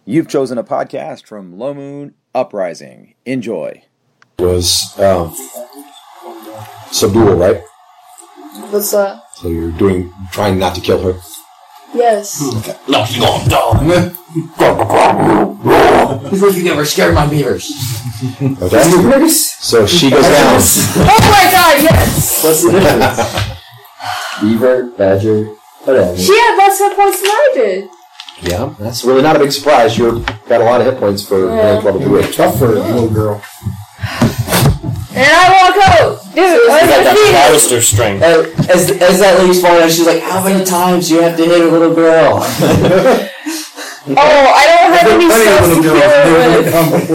You've chosen a podcast from Low Moon Uprising. Enjoy. Was subdual, right? What's that? So you're trying not to kill her. Yes. Okay. No, she's gonna die. Before you ever scared my beavers. Okay. So she goes down. Oh my god, yes! What's the difference? Beaver, badger, whatever. She had less hit points than I did. Yeah, that's really not a big surprise. You've got a lot of hit points for rank level 3. Tough for a little girl. And I walk out! Dude, Like I'm that defeated! Alistair strength. As that lady's falling out, she's like, how many times do you have to hit a little girl? Oh, I don't have any stuff to kill her with.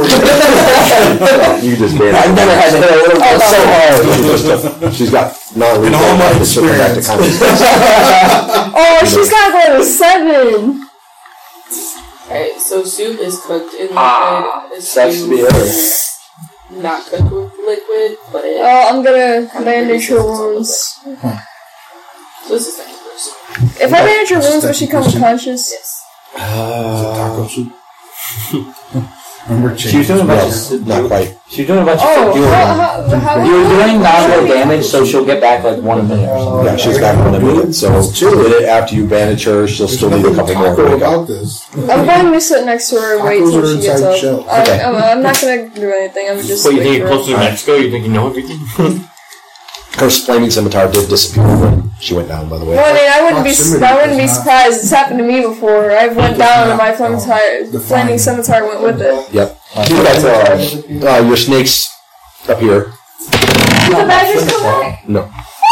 You just banned I've never had to hit a little girl so hard. She's got non-lethal. In all my to put her back to experience. consciousness. Oh, she's got to go to 7! Alright, so soup is cooked in liquid. Sucks to be her. Not cooked with liquid, but it. Oh, I'm gonna bandage her wounds. So this is next person. If I bandage her wounds, will she come unconscious? Yes. Taco soup. Remember She was doing a bunch of Not quite. She was doing a bunch of Oh, subdual. how You were doing nominal damage, so she'll get back like 1 minute or something. Yeah, she's back in a minute. So after you bandage her, she'll still need a couple more to wake up. about this. I'm going to sit next to her and wait Tacos till are she gets inside up. shells. Okay. I'm not gonna do anything, I'm just What, you wait think for you're closer to Mexico? You think you know everything? Her flaming scimitar did disappear when she went down, by the way. Well, I mean, I wouldn't be Proximity surprised. It's happened to me before. I went down and my flaming scimitar went with it. Yep. Your snakes up here. Did the badgers come back? No.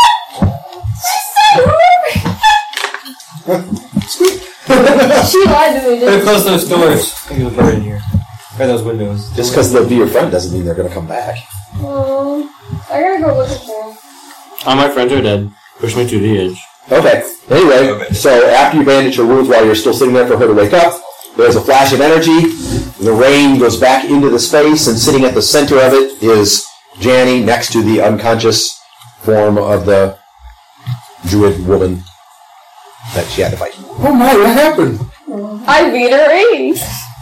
She lied to me, didn't she? Close those doors. I think it'll burn in here. Or those windows. Just because they'll be your friend doesn't mean they're going to come back. I gotta go looking for him. All my friends are dead. Push me to the edge. Okay. Anyway, so after you bandage her wounds while you're still sitting there for her to wake up, there's a flash of energy. The rain goes back into the space, and sitting at the center of it is Janny next to the unconscious form of the druid woman that she had to fight. Oh my, what happened? I beat her 80.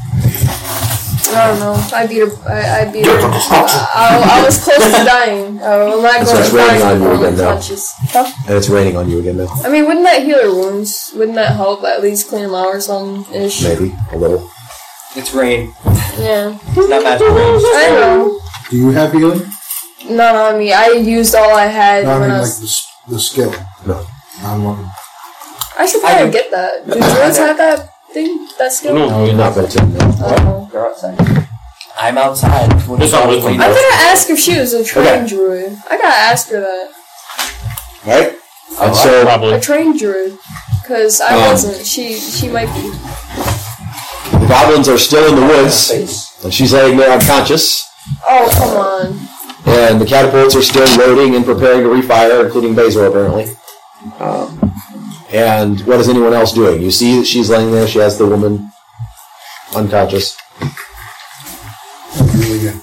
I don't know. I beat her. I beat her. I was close to dying. I'm not So going it's to raining die on you until I'm again now. unconscious. Huh? And it's raining on you again now. I mean, wouldn't that heal her wounds? Wouldn't that help at least clean them out or something-ish? Maybe. A little. It's rain. Yeah. It's not magic rain. I know. Do you have healing? Not on me. I used all I had No, I when mean I like was... the skill. No. I'm looking. I should probably get that. Do druids have that thing? That skill? No, you're Not built in. No. Oh. You're outside. I'm outside. I'm gonna ask if she was a trained druid. I gotta ask her that. Right? And so, Probably. A trained druid. Because I wasn't. She might be. the goblins are still in the woods, and she's laying there unconscious. Oh, come on. And the catapults are still loading and preparing to refire, including Bezor, apparently. And what is anyone else doing? You see that she's laying there. She has the woman unconscious. Really good.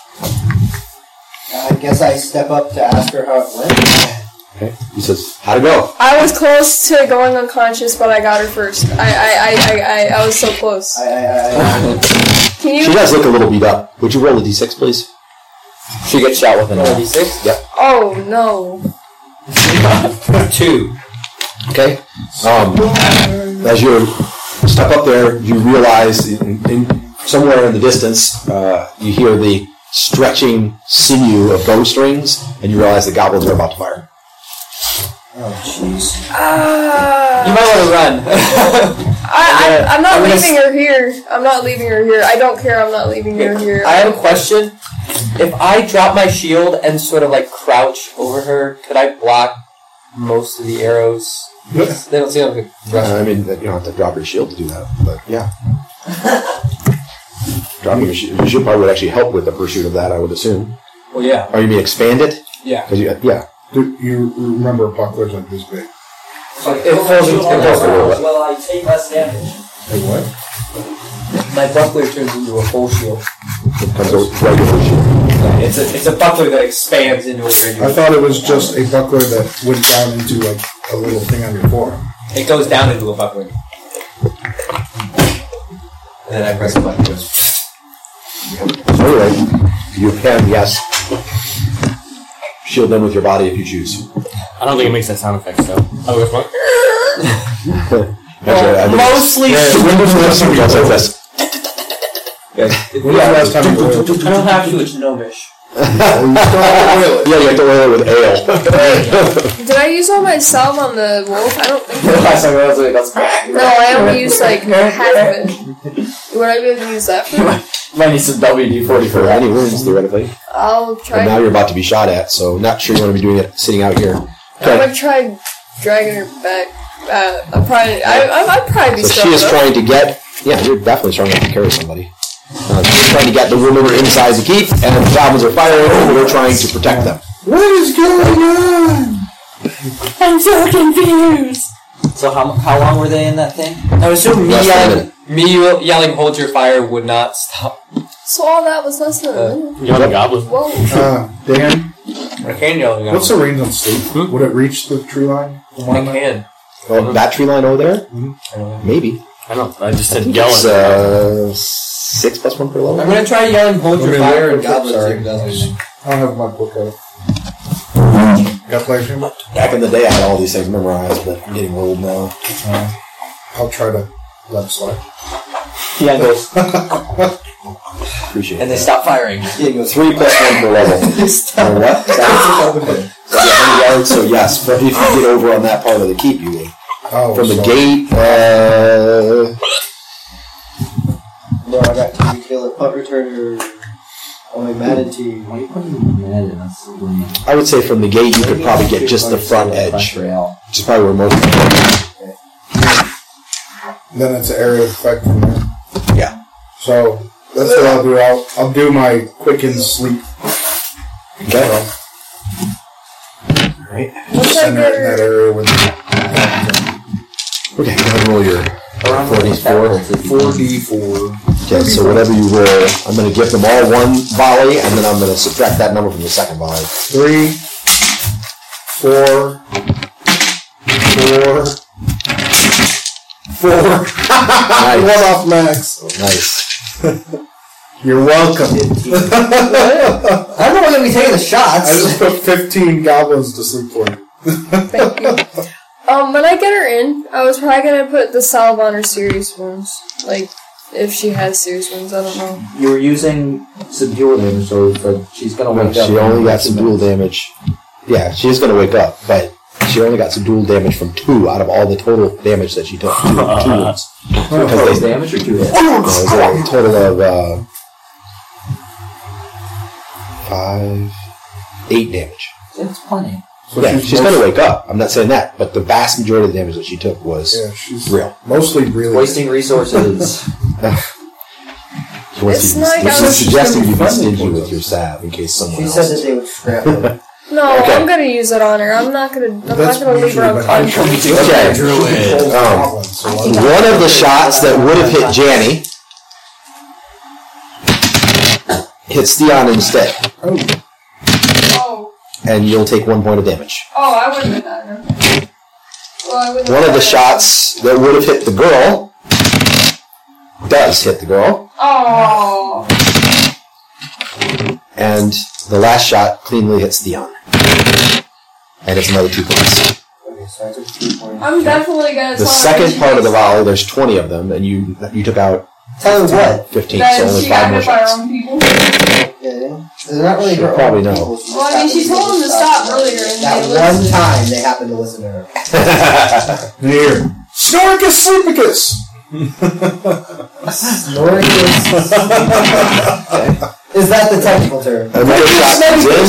I guess I step up to ask her how it went. Okay. He says, "How'd it go?" I was close to going unconscious, but I got her first. I was so close. Can you? She does look a little beat up. Would you roll a d6, please? She gets shot with an 96? Yep. Oh no. 2. Okay. As you step up there, you realize somewhere in the distance, you hear the stretching sinew of bowstrings, and you realize the goblins are about to fire. Oh, jeez. You might want to run. I'm not leaving her here. I'm not leaving her here. I don't care. I'm not leaving her here. I have a question. If I drop my shield and sort of like crouch over her, could I block most of the arrows? They don't seem like a rush. I mean, you don't have to drop your shield to do that, but yeah. Dropping your shield probably would actually help with the pursuit of that, I would assume. Well, yeah. Or you mean expand it? Yeah. 'Cause yeah. Dude, you remember bucklers like this big. It falls into Well, I take less damage. Like what? my buckler turns into a full shield. It comes a regular shield. It's a buckler that expands into a regular. I thought it was just a buckler that went down into like a little thing on your forearm. It goes down into a buckler. And then I press the button. Anyway, you can, yes. Shield them with your body if you choose. I don't think it makes that sound effect, so. Oh, which one? Mostly. Windows last time like this. When was the last time you oiled? I don't have to, it's gnomish. Yeah, you have to oil it with ale. Did I use all my salve on the wolf? I don't think so. Last time I was like, that's No, I only used like half of it. Would I be able to use that for? might need some WD-40 For any wounds, theoretically. I'll But try. now you're about to be shot at, so not sure you want to be doing it sitting out here. I'm Okay. gonna try dragging her back. I'd probably be So strong she is enough. trying to get. Yeah, you're definitely strong enough to carry somebody. She's trying to get the woman inside the keep, and the goblins are firing, and we're trying to protect them. What is going on? I'm so confused. So how long were they in that thing? I assume Less than a minute. yelling "Hold your fire" would not stop. So all that was less than a minute. You have a goblin. Whoa. Dan, I can yell. what's the range on sleep? Would it reach the tree line? I can. Oh, that tree line over there? Maybe. I don't know. I just said It's yelling. 6 plus 1 per level. I'm gonna try yelling "Hold your Let me fire" look and quick, goblins. sorry. See if it does anything. I don't have my book out. Got players in? Back in the day, I had all these things memorized, but I'm getting old now. I'll try to let it slide. Yeah, it goes. Appreciate And it. they stop firing. 3 plus 1 per level. Or what? So 100 yards, so yes, but if you get over on that part of the keep, you would. Oh, From the sorry. gate, No, I got to kill a punt returner on my Madden team. Why are you putting Madden? That's so lame. I would say from the gate you could probably get just the front edge, which is probably where most of them Then it's an area of effect from there. Yeah. So that's what I'll do. I'll do my quicken sleep. Okay. Alright. Once I Center get it in that her, area with Okay, go ahead and roll your 4d4. 4d4. Okay, so whatever you roll, I'm going to give them all one volley, and then I'm going to subtract that number from the second volley. 3, 4, 4. Nice. One off max. Nice. You're welcome. I don't know whether we taking the I shots. just put 15 goblins to sleep for you. thank you. When I get her in, I was probably gonna put the salve on her serious wounds. Like, if she has serious wounds, I don't know. You were using subdual damage, so she's gonna wake up. She only got some dual damage. Yeah, she is going to wake up, but she only got some dual damage from 2 out of all the total damage that she took. 2 wounds. Because damage or 2 hits? No, it was a total of 5, 8 damage. That's plenty. So Yeah, she's going to wake up. I'm not saying that, but the vast majority of the damage that she took was she's real. mostly really Wasting resources. It's not like I She's was- suggesting you be stingy with your salve in case someone She else. said that they would scrap it. No, Okay. I'm gonna use it on her. I'm not gonna leave her usually unconscious. Okay. goblins. So One of the shots that would have hit Janny hits Theon instead, Oh, and you'll take 1 point of damage. I wouldn't have done her. Well, I wouldn't One have of the done her. shots that would have hit the girl does hit the girl, Oh. and the last shot cleanly hits Theon. And it's another 2 points. Okay, so I took 2 points. I'm definitely gonna The tell her second she part of the gets- volley, there's 20 of them, and you took out Tell her what? 15, that so only she 5 got more hit by her shots. own people. Yeah, they're not really She'll her probably own know. people. Well, I mean, she told them to stop earlier, and That they one listened. time they happened to listen to her. Here. Snorkus Sleepicus! Is that the technical term? Another shot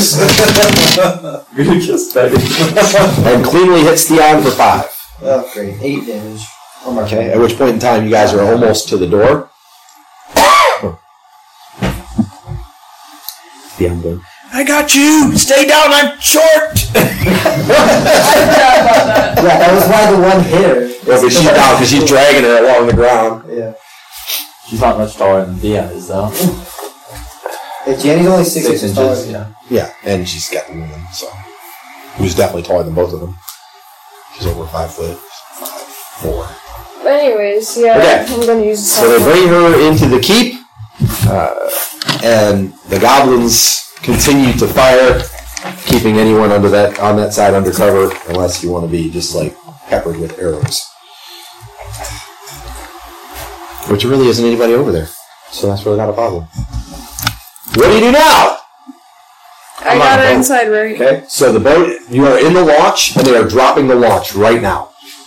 comes in, and cleanly hits Theon for 5. Oh, great. 8 damage. Oh my Okay, at which point in time you guys are almost to the door. Theon going, I got you! Stay down, I'm short! Yeah, that was why the one hit her. Yeah, but she's down because she's dragging her along the ground. Yeah. She's not much taller than Dia is, though. Yeah, Jenny's only 6 inches taller. yeah. Yeah, and she's got the woman, so. Who's definitely taller than both of them. She's over 5 foot. 4. anyways, yeah, Okay. I'm gonna use the So they bring her into the keep, and the goblins continue to fire, keeping anyone on that side under cover, unless you want to be just like peppered with arrows. Which really isn't anybody over there, so that's really not a problem. What do you do now? I got her inside right. Okay, so the boat, you are in the launch, and they are dropping the launch right now.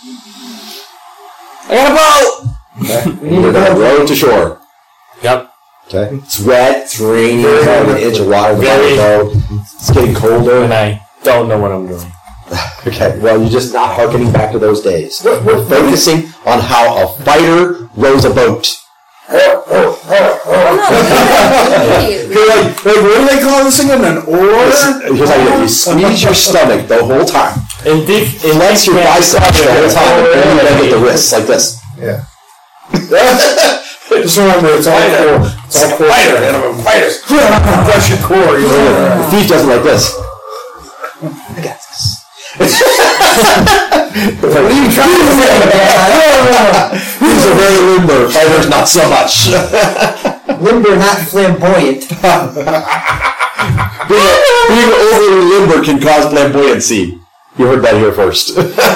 I got a boat! Okay, we're going to row to shore. Yep. Okay, it's wet, it's raining, there's an inch of water in the boat. It's getting colder. And I don't know what I'm doing. Okay, well, you're just not hearkening back to those days. We're focusing on how a fighter rows a boat. I'm not You're like, what do they call this again? An oar? Here's how you do it. You squeeze your stomach the whole time. Flex your biceps the whole time, and then you gotta get the wrists like this. Yeah. Just remember, it's all core. It's all core. Fighter. Crush your core. You know? The thief does it like this. I got this. What are you trying to say? These are very limber. Fighters, not so much. Limber, not flamboyant. Being overly limber can cause flamboyancy. You heard that here first.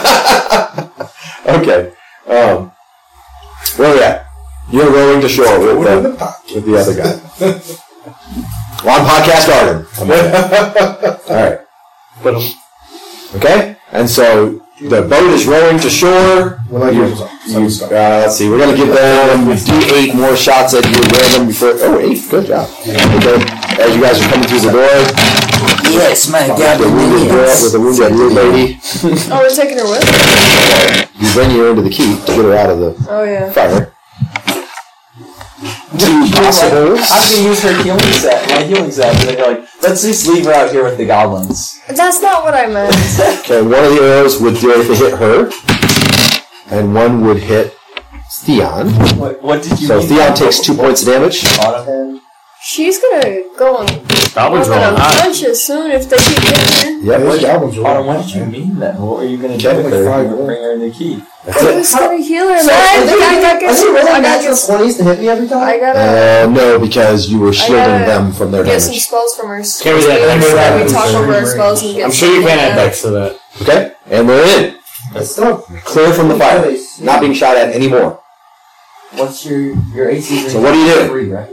Okay. Where are we at? You're rowing to shore with the other guy. On Podcast Garden. Alright. Okay? And so the boat is rowing to shore. Let's see. We're going to give them D8 more shots at you random before. Oh, 8. Good job. Okay. As you guys are coming through the door. Yes, my God. With the wounded blue lady. Oh, we're taking her with? You bring her into the keep to get her out of the fire. I'm gonna use her healing set, my healing set, and then you're like, let's just leave her out here with the goblins. That's not what I meant. Okay, one of the arrows would do it to hit her, and one would hit Theon. What did you So mean? Theon takes 2 points of damage. She's gonna go on. Goblins rolling high. Unconscious soon if they keep getting Yep. Those goblins are Autumn, what did you mean then? What were you gonna do with her? You were bring her in the key. her. I was gonna heal her, man. I got natural 20s to hit me every time? I gotta No, because you were shielding them from their get some damage. spells from her. Can't be that So bad. we talk over our spells and get I'm sure you some can add like Dex to that. Okay, and we're in. Clear from the fire. Not being shot at anymore. What's your AC? So what do you do? 3, right?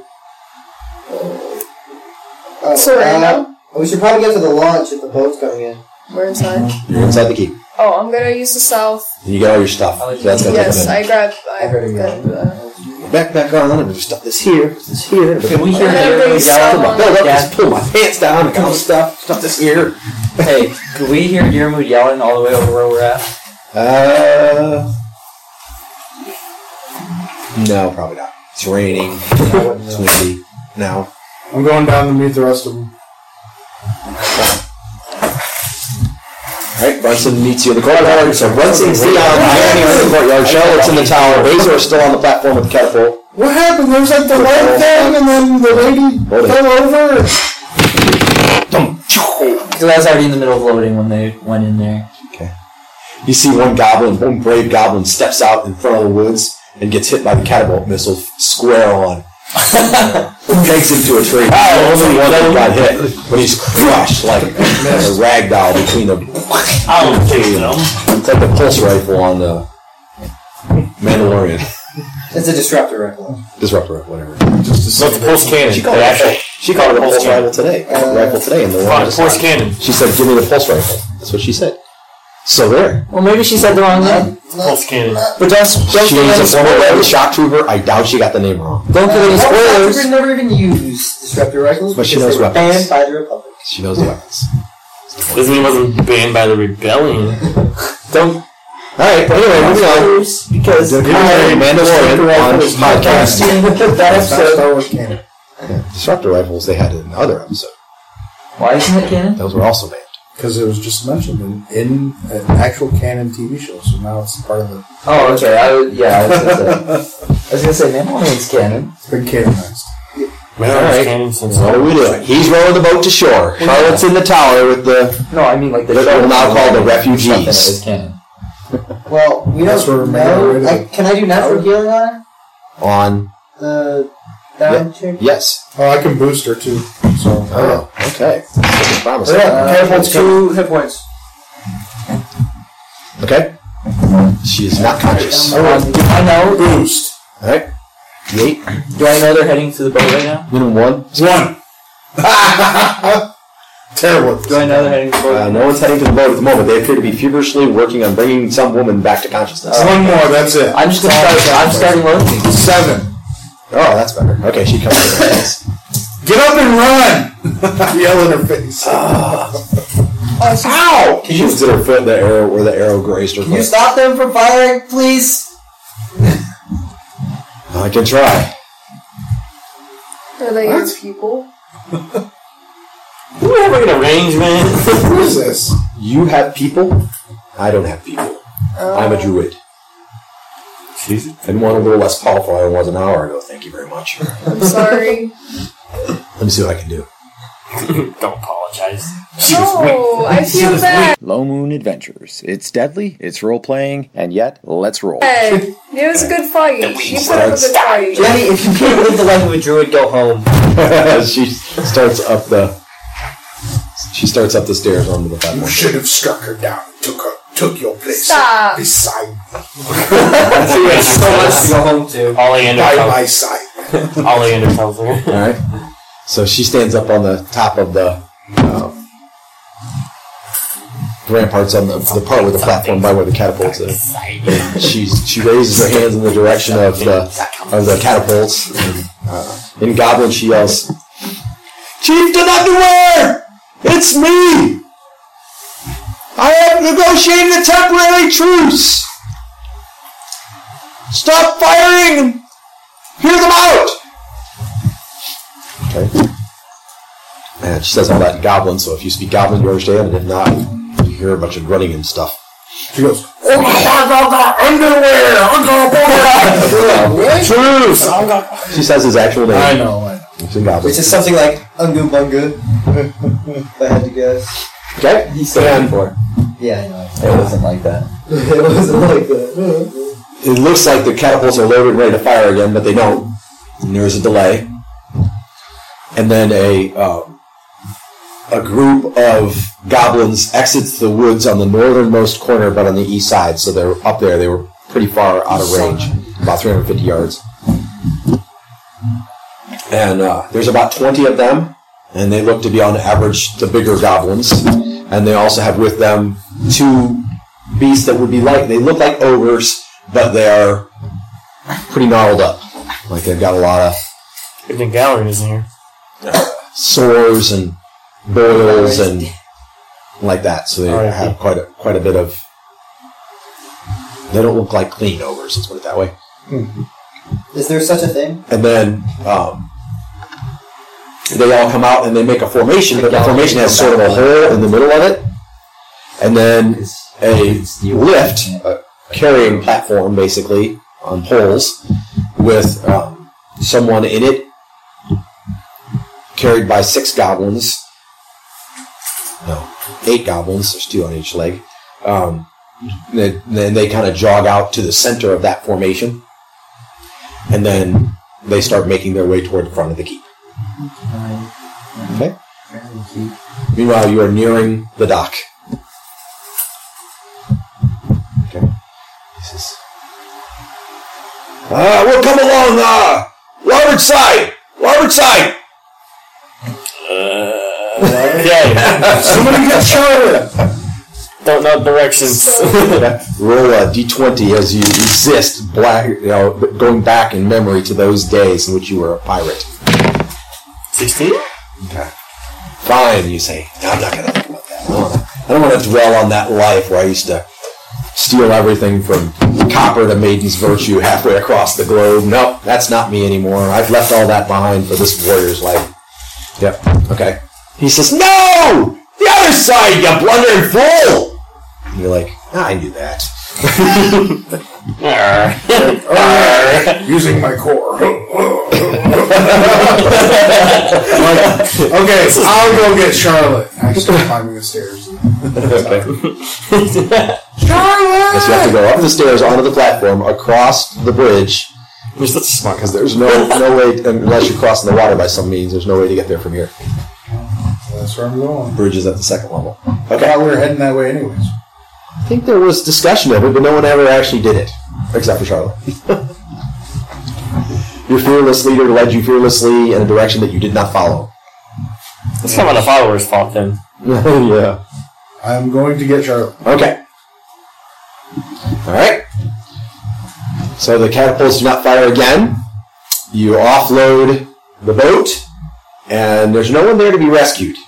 So right now? We should probably get to the launch if the boat's coming in. We're inside. You're inside the keep. Oh, I'm gonna use the south. And you get all your stuff. So that's going to Yes, take a I minute. grabbed. I grabbed Back on. I'm going to stuff this here. This here. Can we hear I'm gonna her bring some on. Just pull my pants down. Kind of stuff. Stuff this here. Hey, could we hear Deermood yelling all the way over where we're at? No, probably not. It's raining. It's windy. No. I'm going down to meet the rest of them. Alright, Brunson meets you in the courtyard. So Brunson's Theon, Danny are in the courtyard. Charlotte's in the tower. Razor is still on the platform with the catapult. What happened? There was like the light thing, and then the lady fell over. Because I was already in the middle of loading when they went in there. Okay. You see one brave goblin steps out in front of the woods and gets hit by the catapult missile square on. Pegs him to a tree. The only one that got hit when he's crushed like a rag doll between the. It's like the pulse rifle on the Mandalorian. It's a disruptor rifle. Disruptor rifle, whatever. What's the pulse cannon? She called it a pulse rifle today. Rifle today, and the one Pulse cannon. She said, "Give me the pulse rifle." That's what she said. So there. Well, maybe she said the wrong name. Pulse cannon. But don't She give needs any a former spoilers. shock trooper. I doubt she got the name wrong. Don't give any spoilers. We've never even used disruptor rifles. But she because knows they were weapons. banned by the Republic. She knows the weapons. Doesn't mean it wasn't banned by the rebellion. Don't. Alright, anyway, moving on. Because Mandalorian on podcast. that episode. Star Wars canon. Disruptor rifles they had in the other episode. Why isn't it canon? Those were also banned. Because it was just mentioned in an actual canon TV show, so now it's part of the. Oh, okay. I was gonna say, Mandalorian's canon. It's been canonized. Alright. Cannon since What are we doing? He's rowing the boat to shore. Charlotte's in the tower with the. No, I mean like the What show. we'll now call the Stuff in refugees. it is canon. Well, we That's where don't we're making know. our way to- Can I do natural healing on her? On The down chick? yes. Oh, I can boost her too. So. Oh, okay. Looking promising. Catapult's 2 hit points. Okay. She is not conscious. Do I know? Boost. All right. The 8. Do I know they're heading to the boat right now? Minimum 1. 1. Terrible. Do I know they're heading to the boat? No one's heading to the boat at the moment. They appear to be feverishly working on bringing some woman back to consciousness. One more. That's it. I'm just gonna start. I'm starting loading. 7. Oh, that's better. Okay, she comes to her face. Get up and run! Yell in her face. Ow! She shoots at her foot, the arrow where the arrow grazed her Can you foot. stop them from firing, please? I can try. Are they your people? Do we have like an arrangement? Who is this? You have people? I don't have people. I'm a druid. And one a little less powerful than I was an hour ago. Thank you very much. I'm sorry. Let me see what I can do. Don't apologize. No, I feel bad. Low Moon Adventures. It's deadly, it's role playing, and yet, let's roll. It was a good fight. You put up a good fight. Jenny, if you can't live the life of a druid, go home. She starts up the stairs onto the platform. You should have struck her down and took your place Stop. beside me. So much to go home to. By my side. Oleander tells her. Alright. So she stands up on the top of the ramparts on the part with the platform by where the catapults is. She raises her hands in the direction of the catapults. In Goblin, she yells, "Chieftain Underwear! It's me! I have negotiated a temporary truce! Stop firing and hear them out!" Okay. And she says all that in Goblin, so if you speak Goblin, you understand, and if not, you hear a bunch of grunting and stuff. She goes, underwear! Truce! She says his actual name. I know. It's in Goblin. Which is something like Ungu Bunga, if I had to guess. Okay. He said it before. Yeah, I know. It wasn't like that. It wasn't like that. It looks like the catapults are loaded and ready to fire again, but they don't. And there's a delay. And then a group of goblins exits the woods on the northernmost corner, but on the east side. So they're up there. They were pretty far out of range, about 350 yards. And there's about 20 of them, and they look to be on average the bigger goblins. And they also have with them 2 beasts that would be they look like ogres, but they are pretty gnarled up. Like they've got a lot of Good thing Gallery isn't here. sores and boils and like that. So they have quite a bit of. They don't look like clean ogres. Let's put it that way. Is there such a thing? And then they all come out and they make a formation, but the formation has sort of a hole in the middle of it, and then a lift, a carrying platform, basically on poles, with someone in it, carried by 6 goblins. No, 8 goblins. There's 2 on each leg. Then they kind of jog out to the center of that formation, and then they start making their way toward the front of the keep. Okay. Meanwhile, you are nearing the dock. Okay. We'll come along. Larboard side. Larboard side. Okay. somebody get Charlotte! Don't know directions. Roll a d20 as you resist going back in memory to those days in which you were a pirate. 16? Okay. Fine, you say. No, I'm not going to think about that. I don't want to dwell on that life where I used to steal everything from copper to Maiden's Virtue halfway across the globe. Nope, that's not me anymore. I've left all that behind for this warrior's life. Yep, okay. He says, "No! The other side, you blundering fool!" And you're like, I knew that. Using my core. Okay, I'll go get Charlotte. I start climbing the stairs. Charlotte! Yes, you have to go up the stairs onto the platform, across the bridge, You're such a smart because there's no way, unless you're crossing the water by some means, there's no way to get there from here. That's where I'm going. Bridge is at the second level. I Okay. thought we were heading that way anyways. I think there was discussion of it, but no one ever actually did it, except for Charlotte. Your fearless leader led you fearlessly in a direction that you did not follow. It's kind of the followers' fault then. Yeah. I'm going to get Charlotte. Okay. Alright. So the catapults do not fire again. You offload the boat, and there's no one there to be rescued.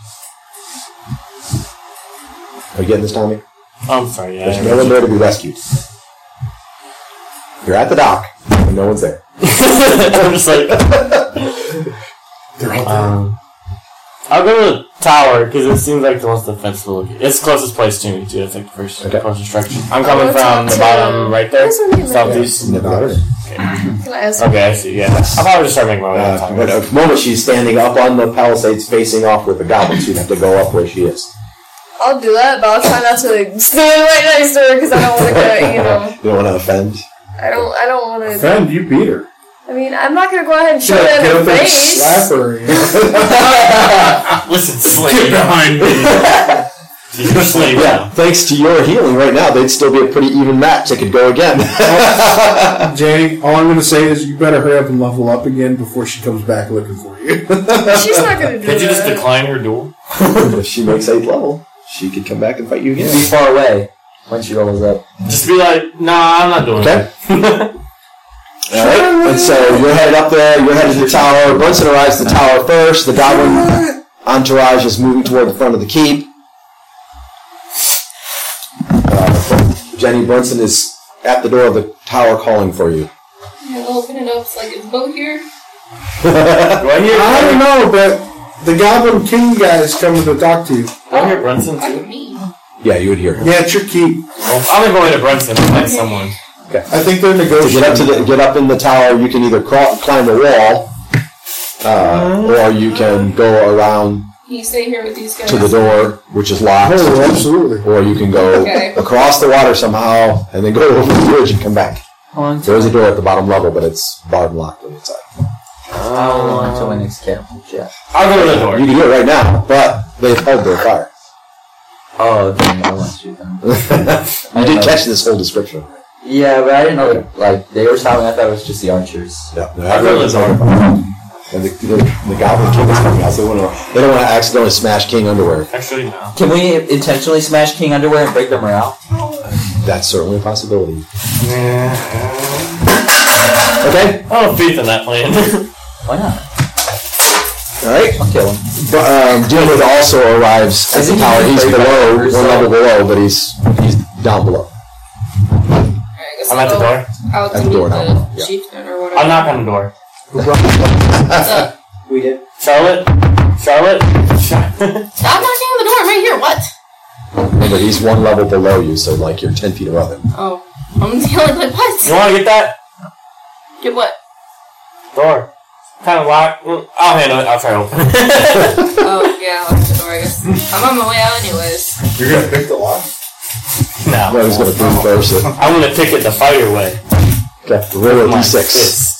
Are you getting this, Tommy? I'm sorry, yeah. There's no one there to be rescued. You're at the dock, and no one's there. I'm just like... They're all I'll go to the tower, because it seems like the most defensible. It's the closest place to me, too. It's like the first closest structure. I'm coming I'll from talk the to- bottom right there. This one can Southeast. Never got it. Can I ask? Okay, I see, yeah. I'll probably just start making my way to the tower. But at the moment she's standing up on the palisades facing off with the goblins. You'd have to go up where she is. I'll do that, but I'll try not to stand right next to her because I don't want to get, You don't want to offend? I don't want to. Friend, you beat her. I mean, I'm not going to go ahead and shove Get it in up her there and face. slap her. You know? Listen, slave. Get behind me. You're a slave Yeah, now. thanks to your healing right now, they'd still be a pretty even match. They could go again. Jenny, all I'm going to say is you better hurry up and level up again before she comes back looking for you. She's not going to do Did you just that. decline her duel? If she makes 8th level, she could come back and fight you Be again. far away when she rolls up. Just be like, nah, I'm not doing Okay. that. Alright, and so you're headed up there, you're headed to the tower. Brunson arrives at the tower first. The goblin entourage is moving toward the front of the keep. Jenny Brunson is at the door of the tower calling for you. Yeah, I'll open it up. It's like, is the boat here? Do I hear? I don't know, but the Goblin King guy is coming to talk to you. Do I hear Brunson Talk to too? me. Yeah, you would hear him. Yeah, it's your keep. Well, I'm gonna go into Brunson and find someone. I think they're To negotiating. get up in the tower, you can either climb the wall, or you can go around Can you stay here with these guys? to the door, which is locked. Oh, absolutely. Or you can go Okay. across the water somehow, and then go over the bridge and come back. How long There is a door at the bottom level, but it's barred and locked on the inside. until my next camp? Yeah. I'll go to the door. You can do it right now, but they've held their fire. Oh, okay. I want to shoot them. You did catch this whole description. Yeah, but I didn't know, like, they were shouting. I thought it was just the archers. Yeah, I'll go to the door. And the Goblin King is coming out. So they don't want to accidentally smash King underwear. Actually, no. Can we intentionally smash King underwear and break their morale? That's certainly a possibility. Yeah. Okay? I don't have faith in that plan. Why not? Alright. I'll kill him. Diarmuid also arrives at the tower. He's below, one level below, but he's down below. Alright, I guess I'm at the I'll door. Out At to the door meet now, the yeah. chieftain or whatever. I'll knock on the door. What's up? We did. Charlotte? Charlotte? Stop knocking on the door. I'm right here. What? But he's one level below you, so like you're 10 feet above him. Oh. I'm yelling like, what? You wanna get that? Get what? Door. Kind of locked. Well, I'll handle it. I'll try to open it. Oh, yeah, I'll open the door, I guess. I'm on my way out anyways. You're going to pick the lock? No, No. he's going to reverse it. I'm gonna pick it the fighter way. Okay, roll a My d6. fist.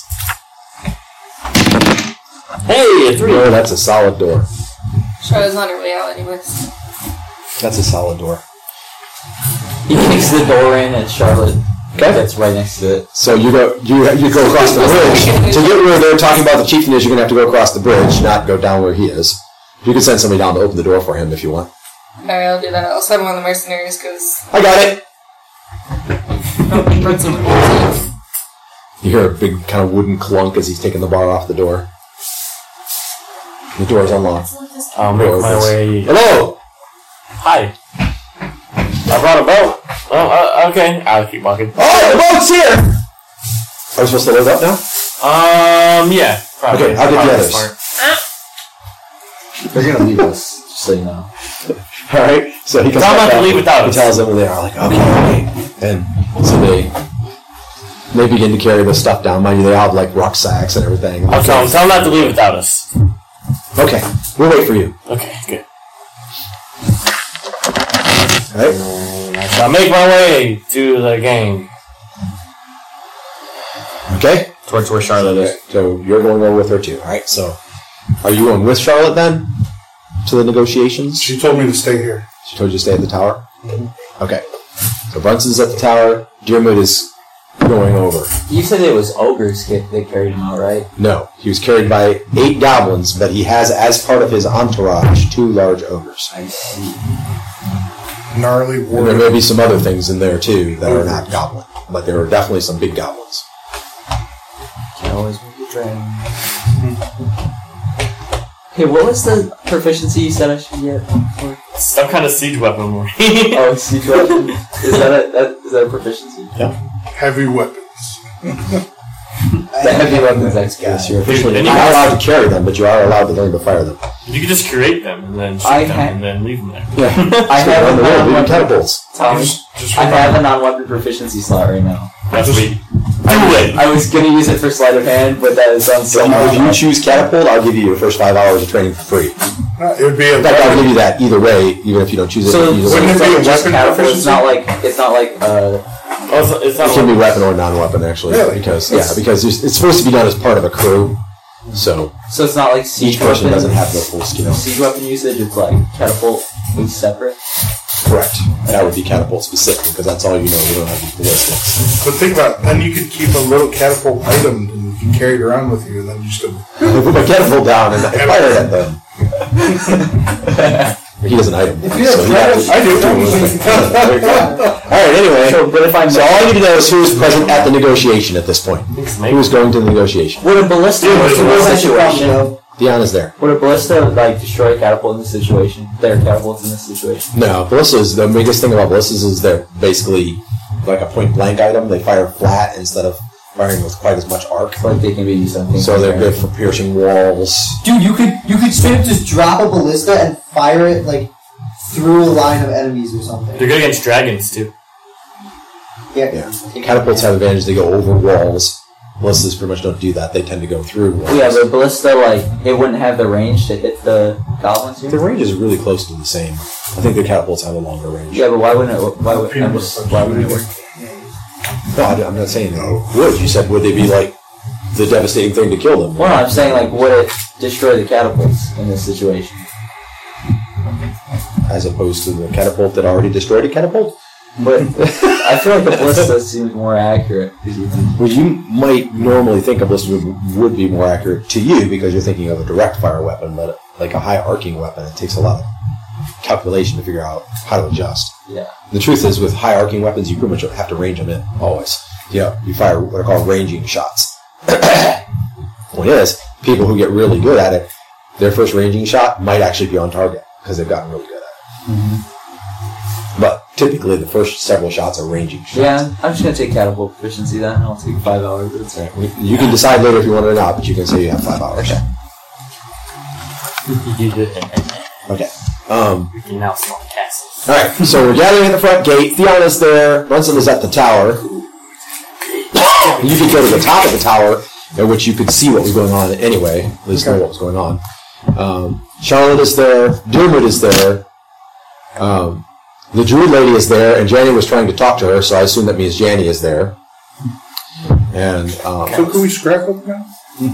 Hey, a 3. Oh, that's a solid door. Charlotte's on her way out anyways. That's a solid door. He kicks the door in, and Charlotte Okay. gets right next to it. So you go across the bridge. To get where they're talking about the chieftain is, you're going to have to go across the bridge, not go down where he is. You can send somebody down to open the door for him if you want. Alright, I'll do that. I'll send one of the mercenaries because I got it! Brunson would be You hear a big kind of wooden clunk as he's taking the bar off the door. The door is unlocked. I'll make my way. Hello! Hi. I brought a boat. Oh, okay. I'll keep walking. Oh, the boat's here! Are we supposed to load up now? Yeah. Probably. Okay, I'll get the Probably others. smart. They're gonna leave us, just so you know. Alright, so he comes I'm back not to out. leave without He us. tells them, and they are like, okay. And so they begin to carry the stuff down. Mind you, they all have like rucksacks and everything. I'll tell them not to leave without us. Okay, we'll wait for you. Okay, good. Alright? I shall make my way to the game. Okay. Towards where Charlotte is. So you're going over with her too. All right. So are you going with Charlotte then to the negotiations? She told me to stay here. She told you to stay at the tower? Mm-hmm. Okay. So Brunson's at the tower. Diarmuid is going over. You said it was ogres that carried him out, right? No. He was carried by 8 goblins, but he has, as part of his entourage, 2 large ogres. I see. Gnarly And there warrior. may be some other things in there, too, that are not goblin. But there are definitely some big goblins. Can't always make a dragon. Hey, what was the proficiency you said I should get for? Some kind of siege weapon. Oh, siege weapon. Is that a proficiency? Heavy weapons. The heavy weapons expert. Yes, you're officially Dude, not allowed to carry them, but you are allowed to learn to fire them. You could just create them and then shoot them and then leave them there. Yeah. I have Around a the world, even non-weapon. catapults. Tommy, Just I have a non-weapon proficiency slot right now. That's sweet. Do it! I was gonna use it for sleight of hand, but that sounds so So if you hard. choose catapult, I'll give you your first 5 hours of training for free. It would be a In fact, I'll give you that either way, even if you don't choose it. So you just wouldn't it be a just weapon catapult? proficiency? It's not like Oh, it's not It can be weapon or non-weapon, actually. Really? Because it's supposed to be done as part of a crew. So so it's not like siege each person weapon. doesn't have the full skill. Siege weapon usage. It's like catapult is separate. Correct. That would be catapult specific, because that's all you know. You don't have any ballistics. But think about it. Then you could keep a little catapult item and you can carry it around with you, and then you just go. I put my catapult down and I fire it at them. He doesn't item. So you have to- I do. There you go. All right. Anyway, so all you need to know is who is present at the negotiation at this point. Who is going to the negotiation? Would a ballista work in this situation? Dion is there. Would a ballista like destroy a catapult in this situation? Their catapults in this situation. No, ballistas. The biggest thing about ballistas is they're basically like a point blank item. They fire flat instead of firing with quite as much arc. Like they can be used something. So they're good for piercing walls. Dude, you could straight up just drop a ballista and fire it like through a line of enemies or something. They're good against dragons, too. Yeah. Catapults have advantage. They go over walls. Ballistas pretty much don't do that. They tend to go through walls. Yeah, but ballista like it wouldn't have the range to hit the goblins here. The range is really close to the same. I think the catapults have a longer range. Yeah, but why wouldn't it? Why wouldn't it work? No, I'm not saying it would. You said would they be like the devastating thing to kill them? Well, no, I'm saying like would it destroy the catapults in this situation? As opposed to the catapult that already destroyed a catapult? But I feel like the ballista seems more accurate. Well, you might normally think a ballista would be more accurate to you because you're thinking of a direct fire weapon, but like a high arcing weapon, it takes a lot of calculation to figure out how to adjust. Yeah. The truth is, with high arcing weapons, you pretty much have to range them in always. Yeah, you fire what are called ranging shots. Point is, people who get really good at it, their first ranging shot might actually be on target because they've gotten really good at it. Mm-hmm. But typically, the first several shots are ranging shots. Yeah, I'm just gonna take catapult proficiency then. I'll take 5 hours. But it's right. You can decide later if you want it or not, but you can say you have 5 hours. Okay. You now small castles. Alright, so we're gathering at the front gate. Theon is there. Brunson is at the tower. You could go to the top of the tower, at which you could see what was going on anyway. At least know what was going on. Charlotte is there. Diarmuid is there. The druid lady is there, and Janny was trying to talk to her, so I assume that means Janny is there. And, So can we scrap up now?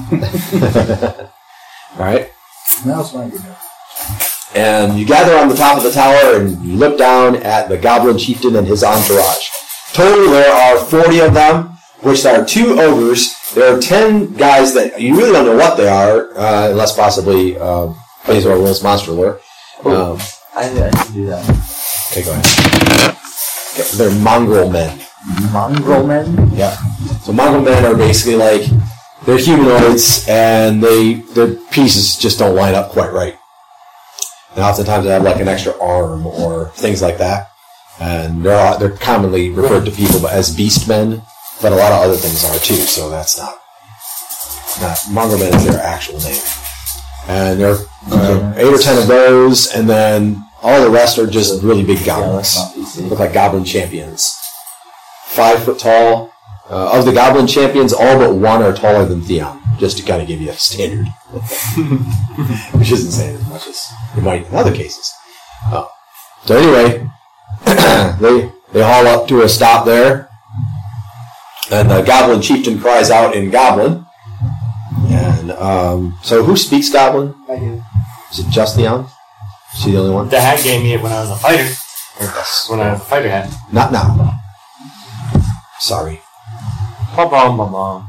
alright. Now it's not good. And you gather on the top of the tower, and you look down at the goblin chieftain and his entourage. Total, there are 40 of them, which are 2 ogres. There are 10 guys that you really don't know what they are, unless possibly Blaze or Will's Monster Lure. I can do that. Okay, go ahead. Okay, they're mongrel men. Mongrel men? Yeah. So mongrel men are basically like, they're humanoids, and their pieces just don't line up quite right. And oftentimes they have like an extra arm or things like that. And they're commonly referred to people as beast men, but a lot of other things are too, so that's not mongrel men is their actual name. And there are 8 or 10 of those, and then all the rest are just really big goblins. Look like goblin champions. 5 foot tall. Of the goblin champions, all but 1 are taller than Theon, just to kind of give you a standard. Which isn't saying as much as you might in other cases. So anyway, They haul up to a stop there. And the Goblin Chieftain cries out in Goblin. And so who speaks Goblin? I do. Is it just Leon? Is she the only one? The hat gave me it when I was a fighter. When I was a fighter hat. Not now. Sorry. Ba-bum.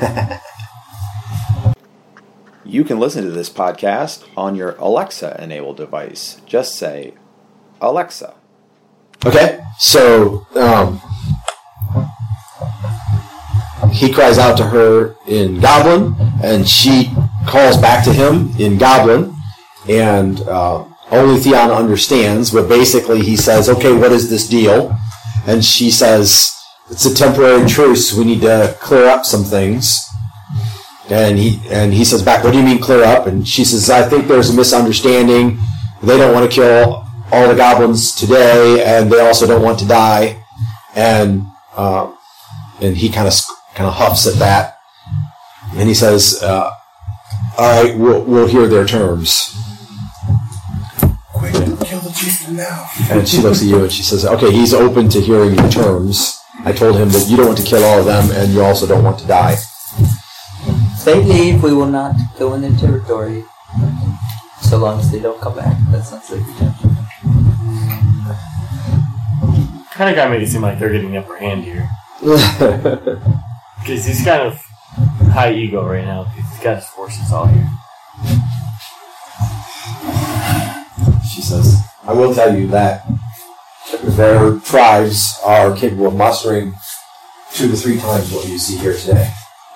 You can listen to this podcast on your Alexa-enabled device. Just say, Alexa. Okay, so he cries out to her in Goblin, and she calls back to him in Goblin, and only Theon understands, but basically he says, okay, what is this deal? And she says, it's a temporary truce, we need to clear up some things. And he says back, what do you mean clear up? And she says, I think there's a misunderstanding. They don't want to kill all the goblins today, and they also don't want to die. And he kind of huffs at that, and he says, "All right, we'll hear their terms." Quick, kill the chieftain now. And she looks at you and she says, "Okay, he's open to hearing your terms. I told him that you don't want to kill all of them, and you also don't want to die." If they leave, we will not go in their territory, so long as they don't come back. That sounds like redemption. Kind of got me to seem like they're getting the upper hand here. Because he's kind of high ego right now. Because he's got his forces all here. She says, "I will tell you that their tribes are capable of mustering 2 to 3 times what you see here today.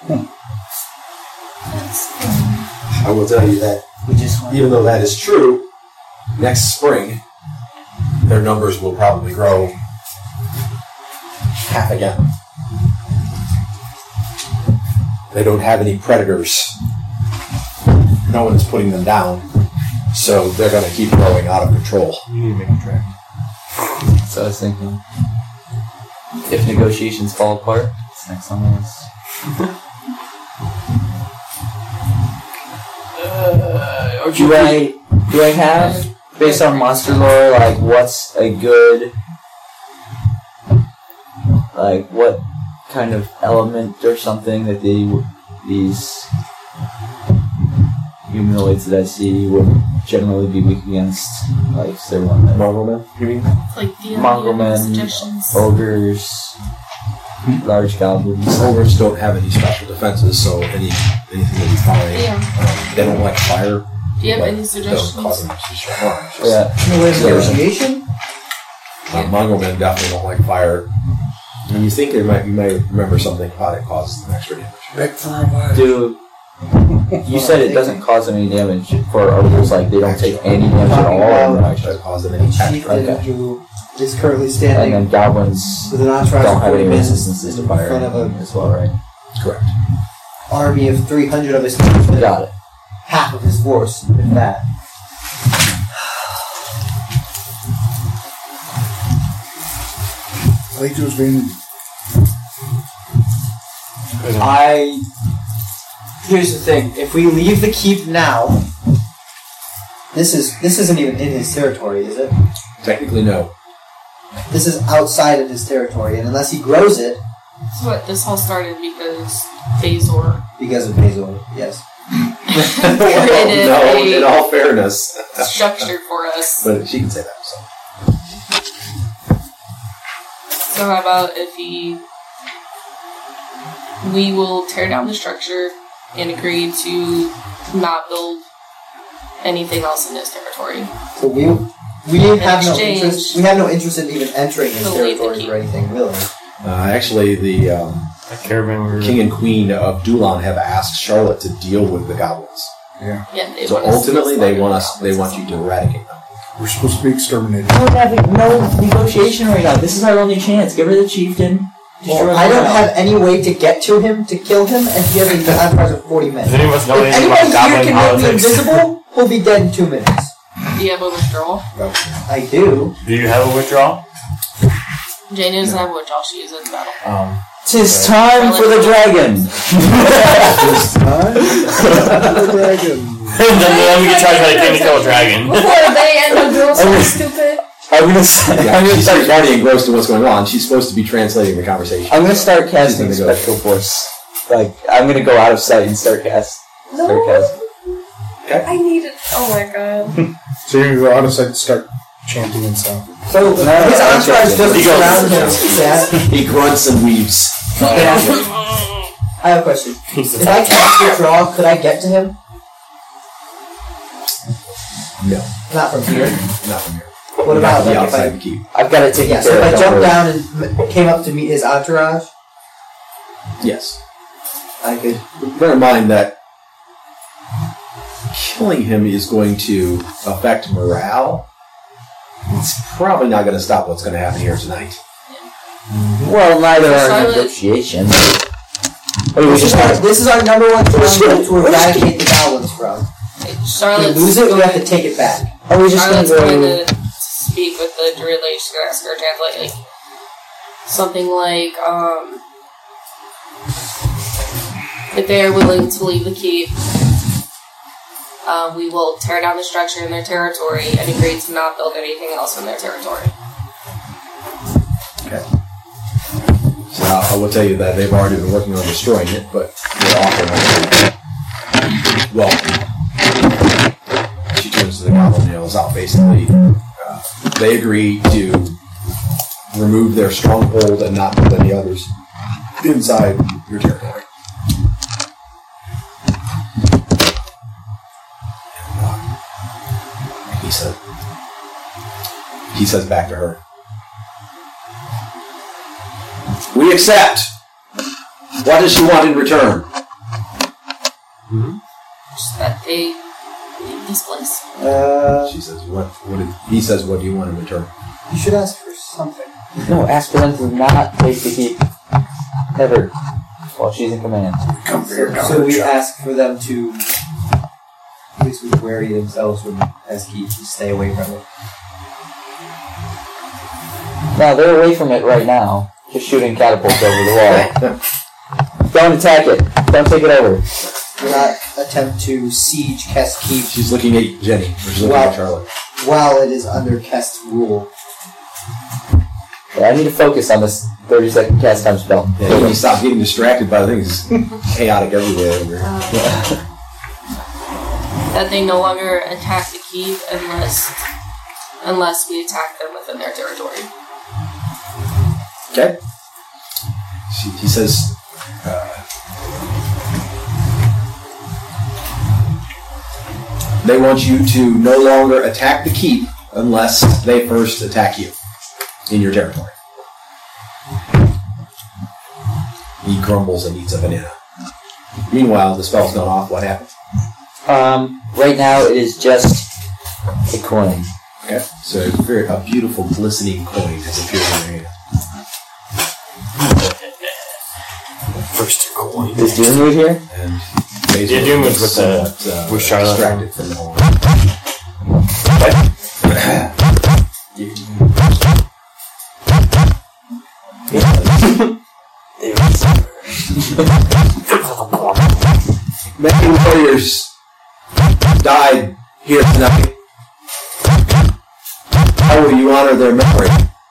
I will tell you that even though that is true, next spring their numbers will probably grow half again. They don't have any predators. No one is putting them down, so they're going to keep growing out of control." You need to make a track. So I was thinking, if negotiations fall apart, it's next on the list. Do I have, based on monster lore, like what's a good, like what kind of element or something that these humanoids that I see would generally be weak against? Like, is there one that Mongrelmen, you mean? Like the Mongrelmen, suggestions. ogres, large goblins. Ogres don't have any special defenses, so anything that you find, they don't like fire. Do you have any Don't suggestions? cause them to strike harm. Yeah. Negotiation? Mongrelmen definitely don't like fire. And you think you might remember something about it causes them extra damage. Dude, you said it doesn't cause them any damage for ogres, like they don't take any damage at all. Or no Doesn't cause them any extra Chieftain Okay. who is currently And standing then goblins with an entourage don't of have 40 any men resistances to in fire front of as well, right? Correct. army of 300 of his men. Got it. Half of his force, if that. Lego's vanity. Here's the thing: if we leave the keep now, this isn't even in his territory, is it? Technically, no. This is outside of his territory, and unless he grows it, So what, this all started because Phasor because of Bezor, yes. created No, in all fairness. a structure for us. But she can say that. So. So how about if we will tear down the structure and agree to not build anything else in his territory. So we have no exchange, interest. We have no interest in even entering his he'll leave the territory keep. or anything, really. Actually, the Caravan king and queen of Dulon have asked Charlotte to deal with the goblins. Yeah, they So want us to ultimately, they slaughter want the us. They want you to eradicate them. We're supposed to be exterminated. We're having no negotiation right now. This is our only chance. Get rid of the chieftain. Well, I don't have any way to get to him to kill him, and he has an entourage of 40 men. Does any of us know If anything anybody about here goblin can make me politics? invisible, he'll be dead in 2 minutes. Do you have a withdrawal? I do. Do you have a withdrawal? Jane doesn't have a withdrawal. She uses it in battle. Tis time for the dragon. The dragon. Then we get charged by the king to kill a dragon. Before they end up doing something stupid. I'm gonna She's already engrossed in what's going on. She's supposed to be translating the conversation. I'm gonna start casting Spectral Force. Like, I'm gonna go out of sight and start casting. I need it. Oh my god. So you're gonna go out of sight and start chanting and stuff. So his entourage doesn't surround him. He grunts and weeps. I have a question. If I cast Withdraw, could I get to him? No. Not from here. Not from here. What about like, if outside I... the keep? I've got to take Yeah, it so if I jumped down and came up to meet his entourage, Yes. I could... Bear in mind that killing him is going to affect morale. It's probably not going to stop what's going to happen here tonight. Well, neither are Charlotte- negotiations. This is our number one challenge to eradicate the goblins from. If we Charlotte's lose it, we have to take it back. Are we just Charlotte's gonna going go? to speak with the druid lady. She's going to ask her to translate, like, something like, if they are willing to leave the keep, we will tear down the structure in their territory and agree to not build anything else in their territory. Okay. So I will tell you that they've already been working on destroying it, but they're offering well. She turns to the goblin nails out basically. They agree to remove their stronghold and not put any others inside your territory. He says back to her, "We accept. What does she want in return?" Just that they leave this place. She says, he says, "What do you want in return?" You should ask for something. No, ask for them to not take the keep ever while she's in command. So we ask for them to at least weary themselves from as keep to stay away from it. No, they're away from it right now. Just shooting catapults over the wall. Don't attack it. Don't take it over. Do not attempt to siege Kest Keep. She's looking at Jenny. She's looking at Charlotte. While it is under Kest's rule. Yeah, I need to focus on this 30-second cast time spell. Yeah, you stop getting distracted by the things. Chaotic everywhere. That they no longer attack the keep unless we attack them within their territory. Okay. He says, they want you to no longer attack the keep unless they first attack you in your territory. He grumbles and eats a banana. Meanwhile, the spell's gone off. What happened? Right now it is just a coin. Okay. So a beautiful glistening coin has appeared in your hand. First coin. Is Doomwood here? And Yeah, Doomwood's with Charlotte. Distracted from the whole. Many warriors died here tonight. How will you honor their memory?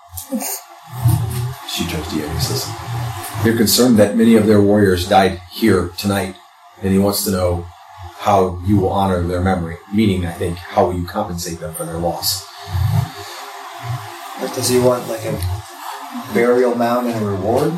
She turns to you and says, "You're concerned that many of their warriors died here tonight, and he wants to know how you will honor their memory. Meaning, I think, how will you compensate them for their loss?" But does he want like a burial mound and a reward?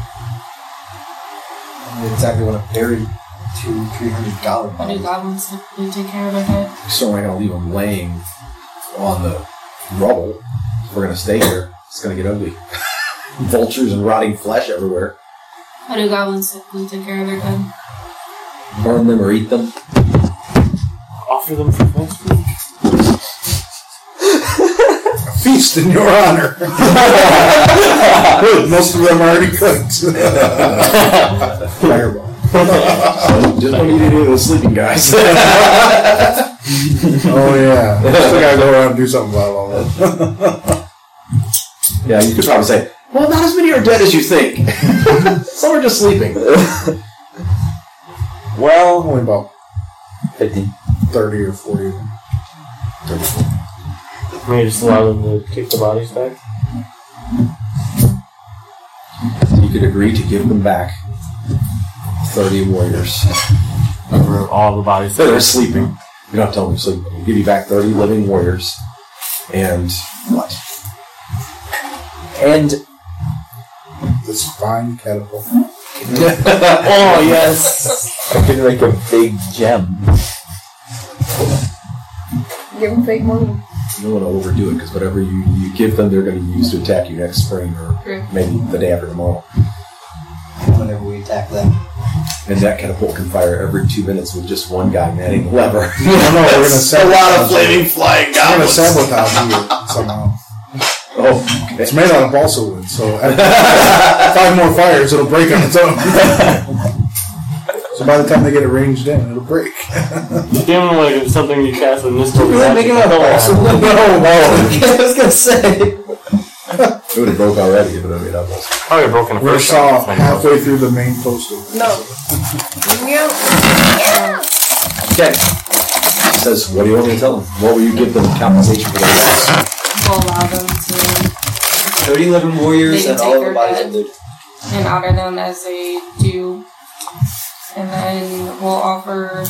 I don't exactly want to bury $200-300 How do goblins typically take care of their dead? So we're not going to leave them laying on the rubble. If we're going to stay here, it's going to get ugly. Vultures and rotting flesh everywhere. How do goblins typically take care of their dead? Burn them or eat them. Offer them for next week. Feast in your honor. Most of them are already cooked. Fireball. Just don't eat any of those sleeping guys. Oh yeah. Still gotta go around and do something about all that. Yeah, you could probably say, well, not as many are dead as you think. Some are just sleeping. Well, only about 50. 30 or 40 of them. 34. Maybe just allow them to take the bodies back. You could agree to give them back 30 warriors. Over all the bodies. They're sleeping. You don't have to tell them to sleep. We'll give you back 30 living warriors. And what? And This fine catapult. oh yes, I can make a big gem. Give them fake money. You don't want to overdo it, because whatever you give them, they're going to use to attack you next spring, or maybe the day after tomorrow. Whenever we attack them. And that catapult can fire every 2 minutes with just one guy manning the lever. No, we're going to A lot of flaming flying We're going to goblins. sabotage you somehow. Oh, okay. It's made out of balsa wood, so after 5 more fires, it'll break on its own. So by the time they get it ranged in, it'll break. Give them like something you cast with Mist. You're making a balsa wood? No. I was gonna say. It would have broke already if it would have made up. Probably broken the We're first saw time. halfway through the main post. No. Okay. He says, what do you want me to tell them? What will you give them in compensation for their loss? We'll allow them to 30 living warriors They and can all take of the their bodies dead. of the... and honor them as they do. And then we'll offer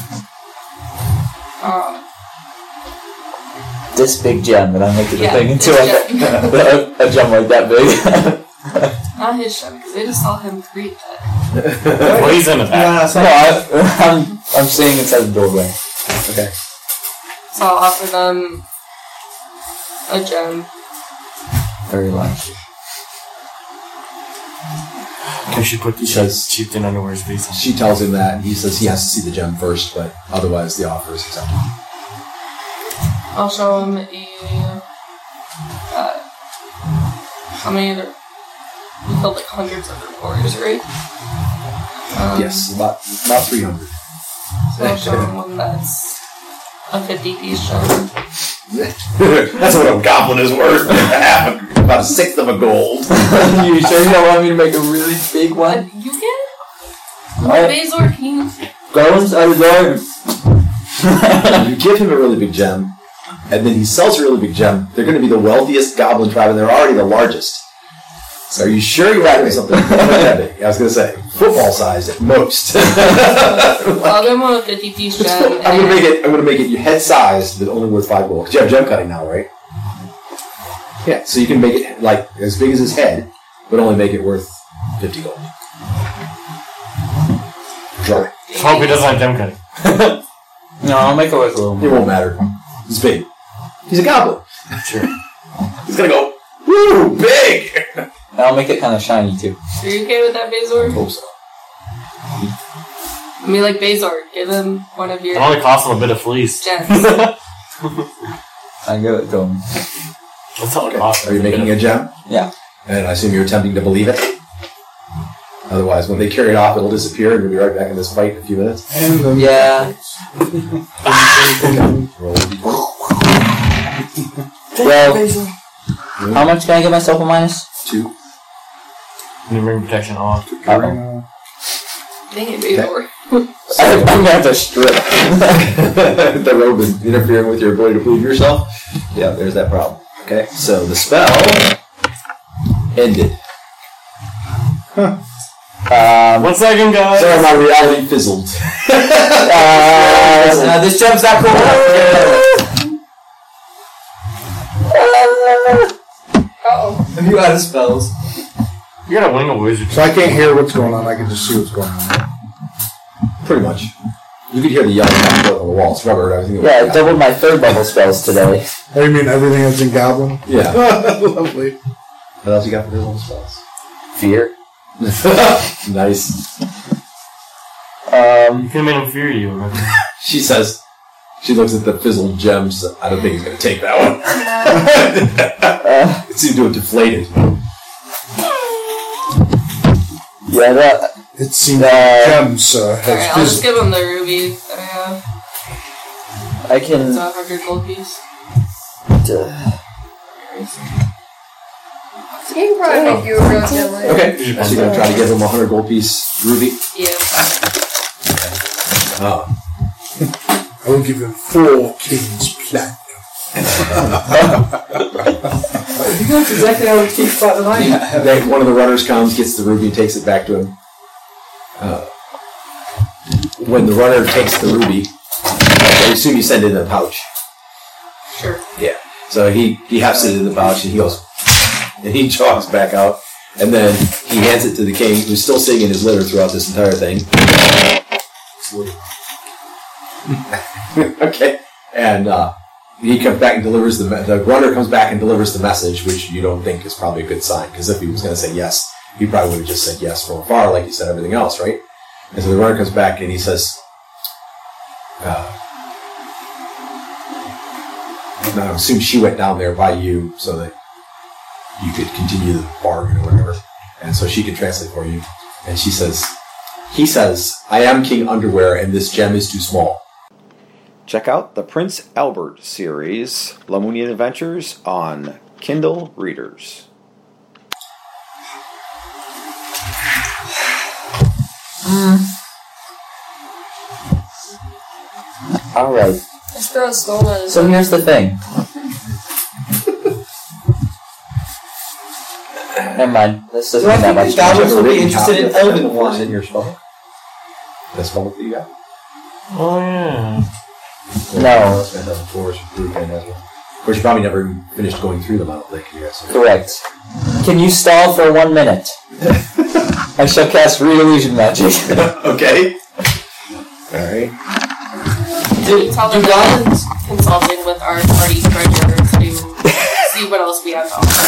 This big gem, and I'm making the Yeah, thing into this a gem like that big. not his gem, because they just saw him create that. Well, he's in the back. I'm seeing inside the doorway. Okay. So I'll offer them a gem. Very large. We should put these chieftain underwear's face on. She tells him that. He says he has to see the gem first, but otherwise the offer is accepted. I'll show him a. How many other. We killed like hundreds of their warriors, right? Yes, about 300. So I'll show him one that's a 50-piece gem. That's what a goblin is worth. About a sixth of a gold. You sure you don't want me to make a really big one? You can? Bazor King. Golems out of door. You give him a really big gem, and then he sells a really big gem. They're going to be the wealthiest goblin tribe, and they're already the largest. So are you sure you're having something that big? I was going to say, football sized at most. I'll give him a 50-piece gem. I'm going to make it your head sized, but only worth 5 gold. Because you have gem cutting now, right? Yeah, so you can make it like as big as his head, but only make it worth 50 gold. Try. Hope he doesn't have gem cutting. No, I'll make it worth a little It more. won't matter. He's big. He's a goblin. Sure. He's going to go, woo, big! I'll make it kind of shiny too. Are you okay with that, Bazor? Hope so. I mean, like, Bazor, give him one of your It only costs him a bit of fleece. gems. I give it to him. That's all it costs. Are you making a gem? Yeah. And I assume you're attempting to believe it? Otherwise, when they carry it off, it'll disappear, and we'll be right back in this fight in a few minutes. And then Yeah. Roll a d20. Well, how much can I give myself a minus? 2. And you bring protection off. Dang it, Bazor. I'm gonna have to strip. The robe is interfering with your ability to believe yourself? Yeah, there's that problem. Okay, so the spell ended. 1 second, guys. So my reality fizzled. This jump's not cool. Uh-oh. Have you out of spells? You gotta wing a wizard. So I can't hear what's going on. I can just see what's going on. Pretty much. You could hear the yelling on the walls. Remember everything? Yeah, I doubled my 3rd level spells today. Oh, you mean everything that's in Goblin? Yeah. Lovely. What else you got for those little spells? Fear. Nice. You could've made him fear you, remember? She says, she looks at the fizzled gems. I don't think he's going to take that one. It seemed to have deflated. Yeah, that. It seems gems Alright, has I'll just fizzled. give him the ruby that I have. I can. It's a 100 gold piece. He can probably make you a real gem later. Okay. So you're going to try to give him a 100 gold piece ruby? Yeah. Oh. I will give him 4 kings platinum. And You know, it's exactly how we keep spot the line. Then one of the runners comes, gets the ruby, takes it back to him. When the runner takes the ruby, I assume you send it in a pouch. Sure. Yeah. So he hefts it in the pouch, and he goes, and he jogs back out, and then he hands it to the king, who's still sitting in his litter throughout this entire thing. Okay. And he comes back and delivers the runner comes back and delivers the message, which you don't think is probably a good sign, because if he was going to say yes, he probably would have just said yes from afar, like he said everything else, right? And so the runner comes back and he says, I assume she went down there by you so that you could continue the bargain or whatever. And so she can translate for you. And he says, I am King Underwear and this gem is too small. Check out the Prince Albert series, Lemonian Adventures, on Kindle Readers. Alright. Let's throw a stone at his So here's the thing. Never mind. This doesn't Do I mean that think much. the goblins will be Written interested in copy of elven Force in wine? your spell? The spell that you got? Oh, yeah. No. Of course, you probably never even finished going through them, I don't think. Yes. Correct. Can you stall for 1 minute? I shall cast Read Illusion Magic. Okay. Alright. Do we tell them that we're consulting with our party treasurer to see what else we have to offer?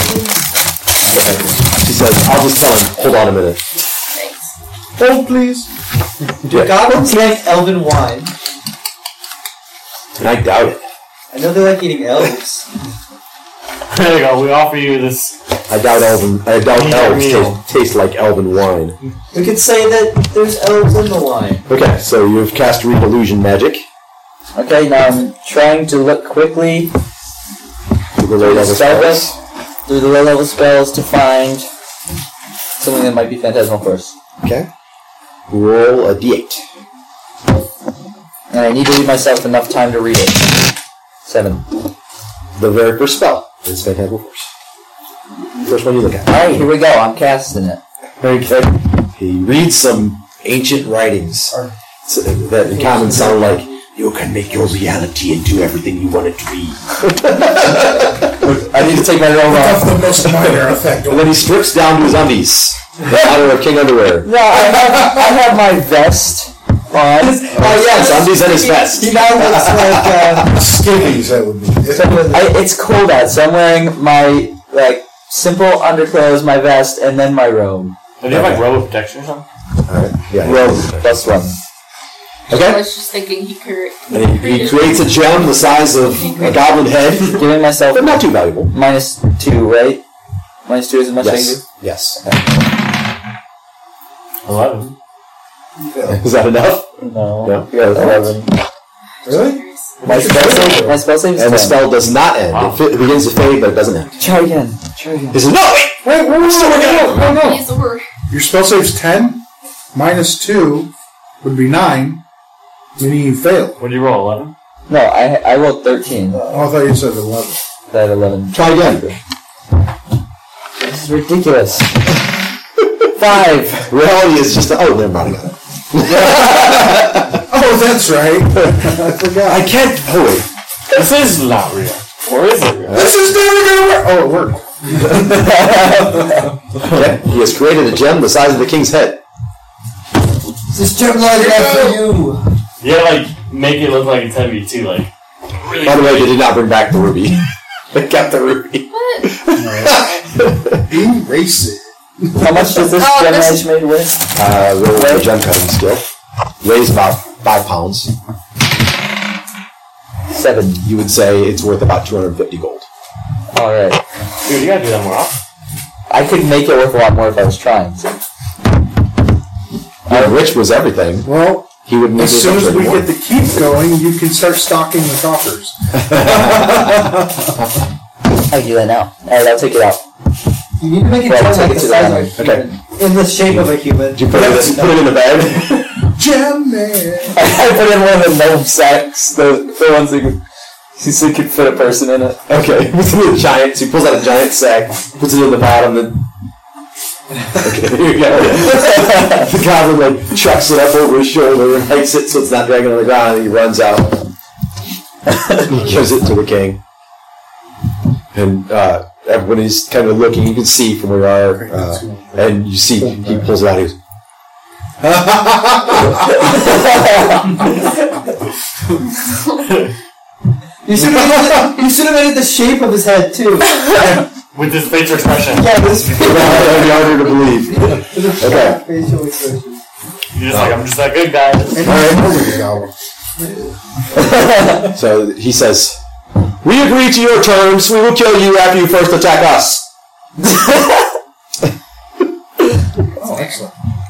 She says, I'll just tell him, hold on a minute. Thanks. Hold, please. Do goblins like elven wine? And I doubt it. I know they like eating elves. There you go. We offer you this. I doubt elves taste like elven wine. We could say that there's elves in the wine. Okay, so you've cast Read Illusion Magic. Okay, now I'm trying to look quickly Through the low level spells. through the low-level spells to find something that might be Phantasmal Force. Okay. Roll a d8. And I need to leave myself enough time to read it. 7. The very first spell is Phantasmal Force. First one you look at. Alright, here we go. I'm casting it. Very good. He reads some ancient writings that in common sound like, you can make your reality into everything you want it to be. I need to take my robe off. That's the most minor effect. And then he strips down to his undies. In honor of King Underwear. No, I have my vest on. Oh yes, undies and his vest. He now looks like Skivvies, that would be. It's cold out, so I'm wearing my simple underclothes, my vest, and then my robe. Do you have like robe of protection or something? Alright. Yeah. Robe +1. I Okay. was just thinking he could. And he creates a gem the size of a goblin head. Giving myself But not too valuable. -2, right? -2 is as much as I can do? Yes. 11. Is that enough? No. No. Yeah, it's 11. Really? My spell save is And the 10. spell does not end. Wow. It begins to fade, but it doesn't end. Try again. He says, no, wait! Wait, Still working out. no. He's over. Your spell save's 10, -2 would be 9, meaning you fail. What did you roll? 11? No, I rolled 13. Oh, I thought you said 11. I had 11. Try again. This is ridiculous. 5. Reality is just oh, never mind. I got it. Oh, that's right. I forgot. I can't. Oh wait. This is not real. Or is it real? This is never gonna work. Oh, it worked. Yeah, he has created a gem the size of the king's head. this gem large enough for you. You gotta make it look like it's heavy too, like. Really By the way, they did not bring back the ruby. They kept the ruby. Erase it. How much does this Oh, gem this- edge made with? Roll a gem cutting skill. Weighs about 5 pounds. 7. You would say it's worth about 250 gold. Alright. Dude, you gotta do that more often. I could make it worth a lot more if I was trying. Rich was everything. Well, He would need as it soon as we more. get the keep going, you can start stocking the coffers. I can do that now. Alright, I'll take it out. You need to make it Well, sound take like it the to the size of a Okay. human. In the shape of a human. Did you put it in the bag? Gem man. I put in one of the gnome sacks, the ones that So you could fit a person in it. Okay, puts it in a giant. So he pulls out a giant sack, puts it in the bottom, then. Okay, there you go. The goblin chucks it up over his shoulder and hikes it so it's not dragging on the ground, and he runs out. He gives it to the king, and everybody's kind of looking. You can see from where you are, and you see he pulls it out. He goes, You should have made it the shape of his head too. With this facial expression. Yeah, with his facial that'd be harder to believe. Okay. facial expression. You're just like, I'm just that good guy. So he says, "We agree to your terms. We will kill you after you first attack us." Oh, excellent.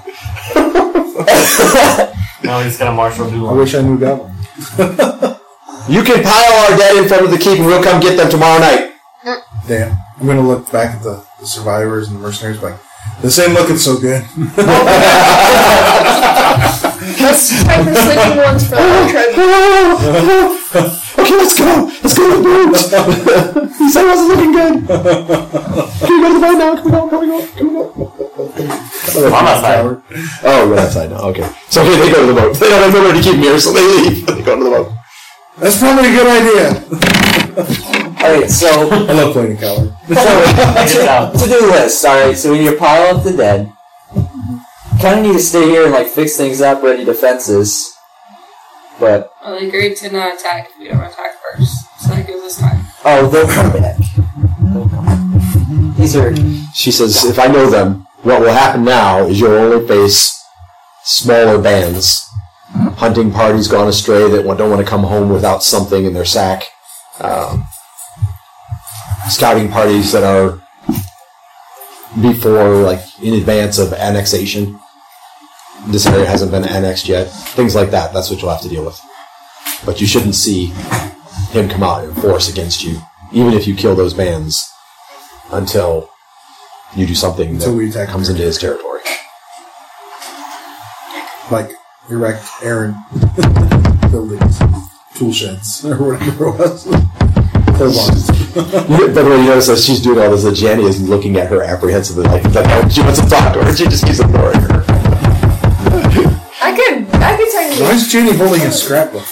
Now he's got a martial duel. I wish I knew Goblin. You can pile our dead in front of the keep, and we'll come get them tomorrow night. Damn. I'm going to look back at the survivors and the mercenaries like, this ain't looking so good. Let's check the sleeping ones for the trip. Okay, let's go. Let's go to the boat. He said it wasn't looking good. Can we go to the boat now? Can we go? I'm outside. Oh, we're outside now. Okay. So okay, they go to the boat. They don't have nowhere to keep them here, so they leave. They go to the boat. That's probably a good idea. Alright, so I love playing a coward. to-do list. Alright, so when you pile up the dead, kind of need to stay here and fix things up, ready defenses. But Well, they agreed to not attack if we don't attack first. So that gives us time. they'll come back. These are She says, if I know them, what will happen now is you'll only face smaller bands. Hunting parties gone astray that don't want to come home without something in their sack. Scouting parties that are before, in advance of annexation. This area hasn't been annexed yet. Things like that. That's what you'll have to deal with. But you shouldn't see him come out in force against you, even if you kill those bands, until you do something that comes into his territory. Like erect Aaron buildings, tool sheds, or whatever it was. Hold on. But when you notice that she's doing all this, that Janny is looking at her apprehensively, like she wants to talk to her. She just keeps ignoring her. I could tell you. Why is Jenny holding a scrapbook?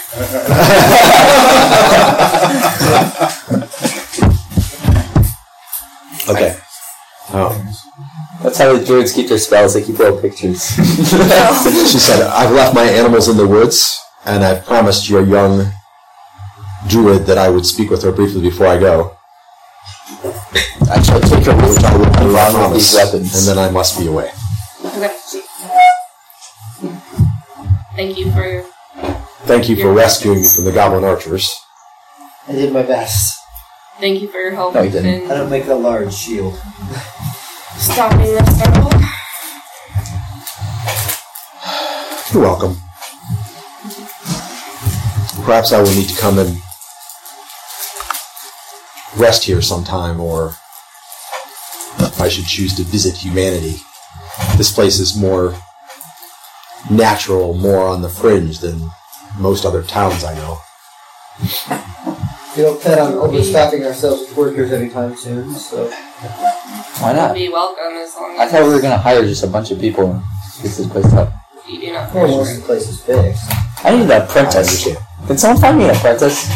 Okay. That's how the druids keep their spells. They keep little pictures. She said, "I've left my animals in the woods, and I've promised your young druid that I would speak with her briefly before I go. I shall take her with I promise, these weapons. and then I must be away." Okay. Thank you for Thank you for rescuing me from the goblin archers. I did my best. Thank you for your help No, you didn't. in I don't make a large shield. stopping this battle. You're welcome. Perhaps I will need to come and rest here sometime, or if I should choose to visit humanity. This place is more natural, more on the fringe than most other towns I know. We don't plan on overstaffing ourselves with workers anytime soon, so... Why not? Be welcome as long I as thought we were going to hire just a bunch of people and fix this place up. you do not Well, most of the place is fixed. I need an I apprentice. understand. Can someone find me an apprentice?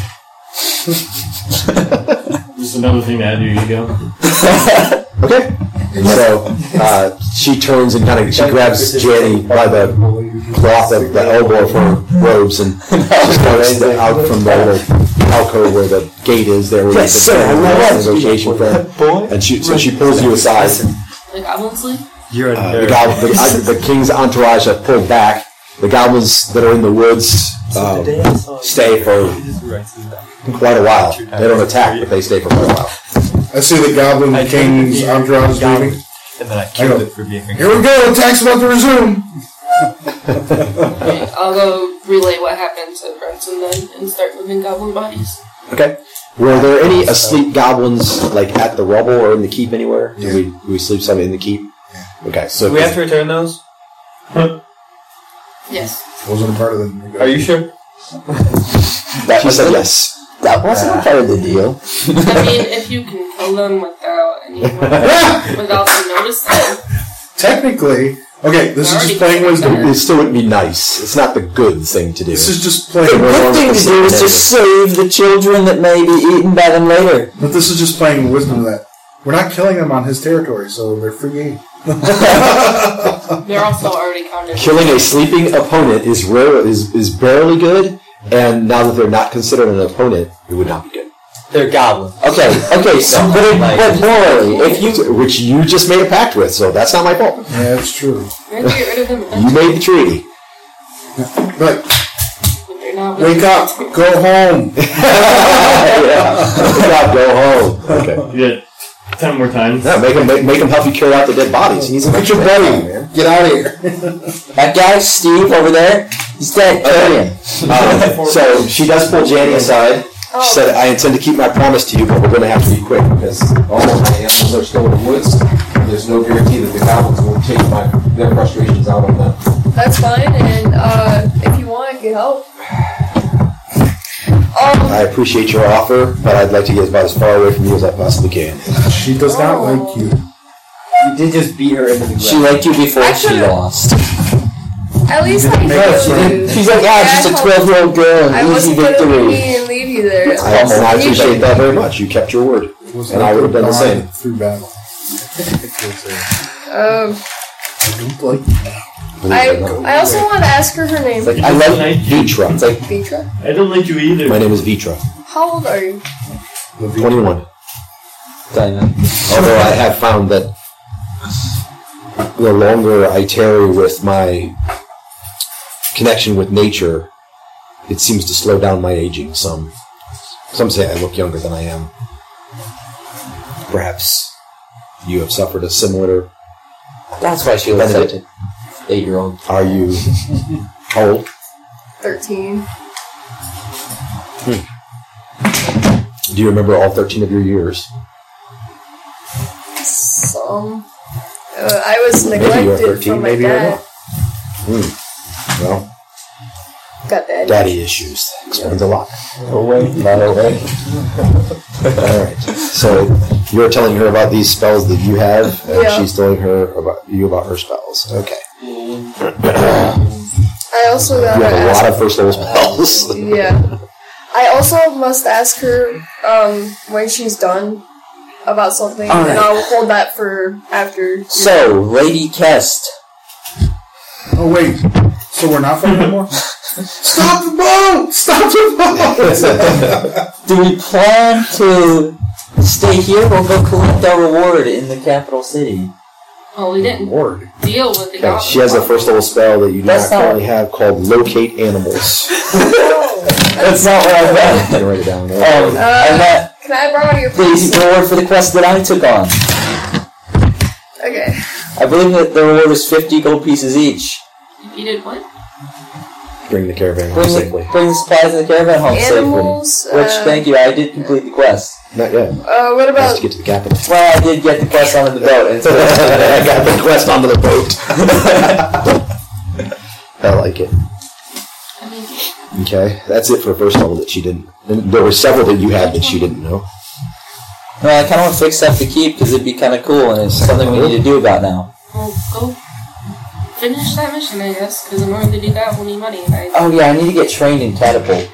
Just another thing to add to your ego. Okay. So she turns and she grabs Janny by the cloth of the elbow of her robes and just goes out from the little alcove where the gate is there where Yes, you sir, I can love negotiation from. And she pulls you aside. the goblin sleep. You're The king's entourage have pulled back. The goblins that are in the woods stay for quite a while. They don't attack, but they stay for quite a while. I see the Goblin King's entourage is leaving. And then I killed it for being Here we go, attack's about to resume! Okay, I'll go relay what happened to Brenton then and start moving goblin bodies. Okay. Were there any asleep goblins at the rubble or in the keep anywhere? Did we sleep some in the keep? Okay, so Do we have to return those? Yes. Wasn't a part of the... Are you sure? she said yes. That wasn't part of the deal. I mean, if you can kill them without anyone, without them noticing. Technically, okay, this is just playing wisdom. It still wouldn't be nice. It's not the good thing to do. This is just playing The good thing to do is to save the children that may be eaten by them later. But this is just playing wisdom that we're not killing them on his territory, so they're free game. They're also already counted. Killing a sleeping opponent is rare. Is barely good, and now that they're not considered an opponent, it would not be good. They're goblins. Okay, so, but morally, if you... Which you just made a pact with, so that's not my fault. Yeah, that's true. We're gonna get rid of them You eventually. made the treaty. Right. But they're not Wake up. Go home. Good job, go home. Okay. You get 10 more times. Yeah, make him help you carry out the dead bodies. He needs a Get your buddy, man. Get out of here. That guy, Steve, over there, he's dead. Kill him. So she does pull Janny aside. She said, I intend to keep my promise to you, but we're going to have to be quick because all of my animals are still in the woods. There's no guarantee that the goblins will take their frustrations out on them. That's fine, and if you want, I can help. I appreciate your offer, but I'd like to get about as far away from you as I possibly can. She does not like you. You did just beat her into the ground. She liked you before she lost. At least I know you. She's like, she's a 12-year-old girl I and easy wasn't going to victory. be and leave you there. I appreciate that very much. You kept your word. And I would have done the same. Through battle. I don't like you. I also want to ask her her name. I love Vitra. It's like Vitra? I don't like you either. My name is Vitra. How old are you? 21. Although I have found that the longer I tarry with my connection with nature, it seems to slow down my aging some. Some say I look younger than I am. Perhaps you have suffered a similar... That's why she looks like an 8-year-old. Are you... How old? 13. Do you remember all 13 of your years? Some. I was Maybe you're neglected 13, from my maybe you're dad. not. Well, Got daddy. daddy issues. Explains a lot. No way, not a way. Alright, so you're telling her about these spells that you have, and Yeah. she's telling her about her spells. Okay. I also gotta You have a ask. lot of first level spells. Yeah. I also must ask her when she's done about something, All right. and I'll hold that for after. So, Lady Kest. Oh, wait. So we're not fighting anymore? Stop the boat! Stop the boat! Do we plan to stay here or go collect our reward in the capital city? Well, we didn't Lord. deal with the Okay, goblins. she has a first level spell that you do That's not not- currently have called Locate Animals. That's not what I meant. You can write it down. And that Can I borrow your the piece? reward for the quest that I took on. Okay. I believe that the reward was 50 gold pieces each. You did what? Bring the caravan home Bring safely. the supplies in the caravan home Animals, safely. Which, thank you, I did complete the quest. Not yet. What Has about to get to the capital. Well, I did get the quest onto the boat. And so I got the quest onto the boat. I like it. I mean, Okay, that's it for first level that she didn't. And there were several that you had that she didn't know. no, I kind of want to fix up the keep because it'd be kind of cool and it's something we need to do about now. well, go finish that mission, I guess, because in order to do that, we'll need money, and I... Oh yeah, I need to get trained in catapult.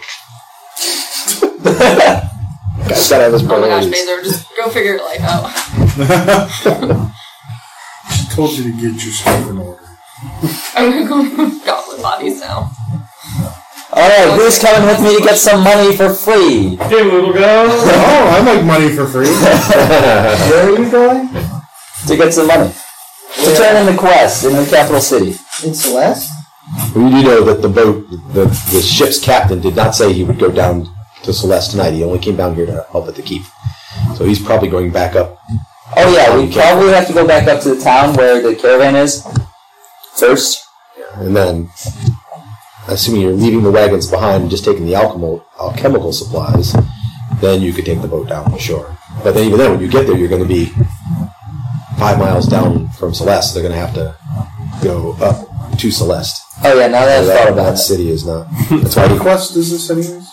Guy's gotta have his Oh my gosh, priorities. Bazer, just go figure your life out. She told you to get your stuff in order. I'm gonna go with goblin bodies now. Alright, who's coming with me to get some money for free? Okay, we'll go. Oh, I like money for free. Where are you going? To get some money. To turn in the quest in the capital city. In Celeste? Well, you do know that the boat, the ship's captain did not say he would go down to Celeste tonight. He only came down here to help at the keep. So he's probably going back up. Oh yeah, we probably have to go back up to the town where the caravan is first. And then, assuming you're leaving the wagons behind and just taking the alchemical supplies, then you could take the boat down, sure. But then even then, when you get there, you're going to be 5 miles down from Celeste. So they're going to have to go up to Celeste. Oh yeah, now that I've thought about that it. city is not. That's why What quest is this, anyways?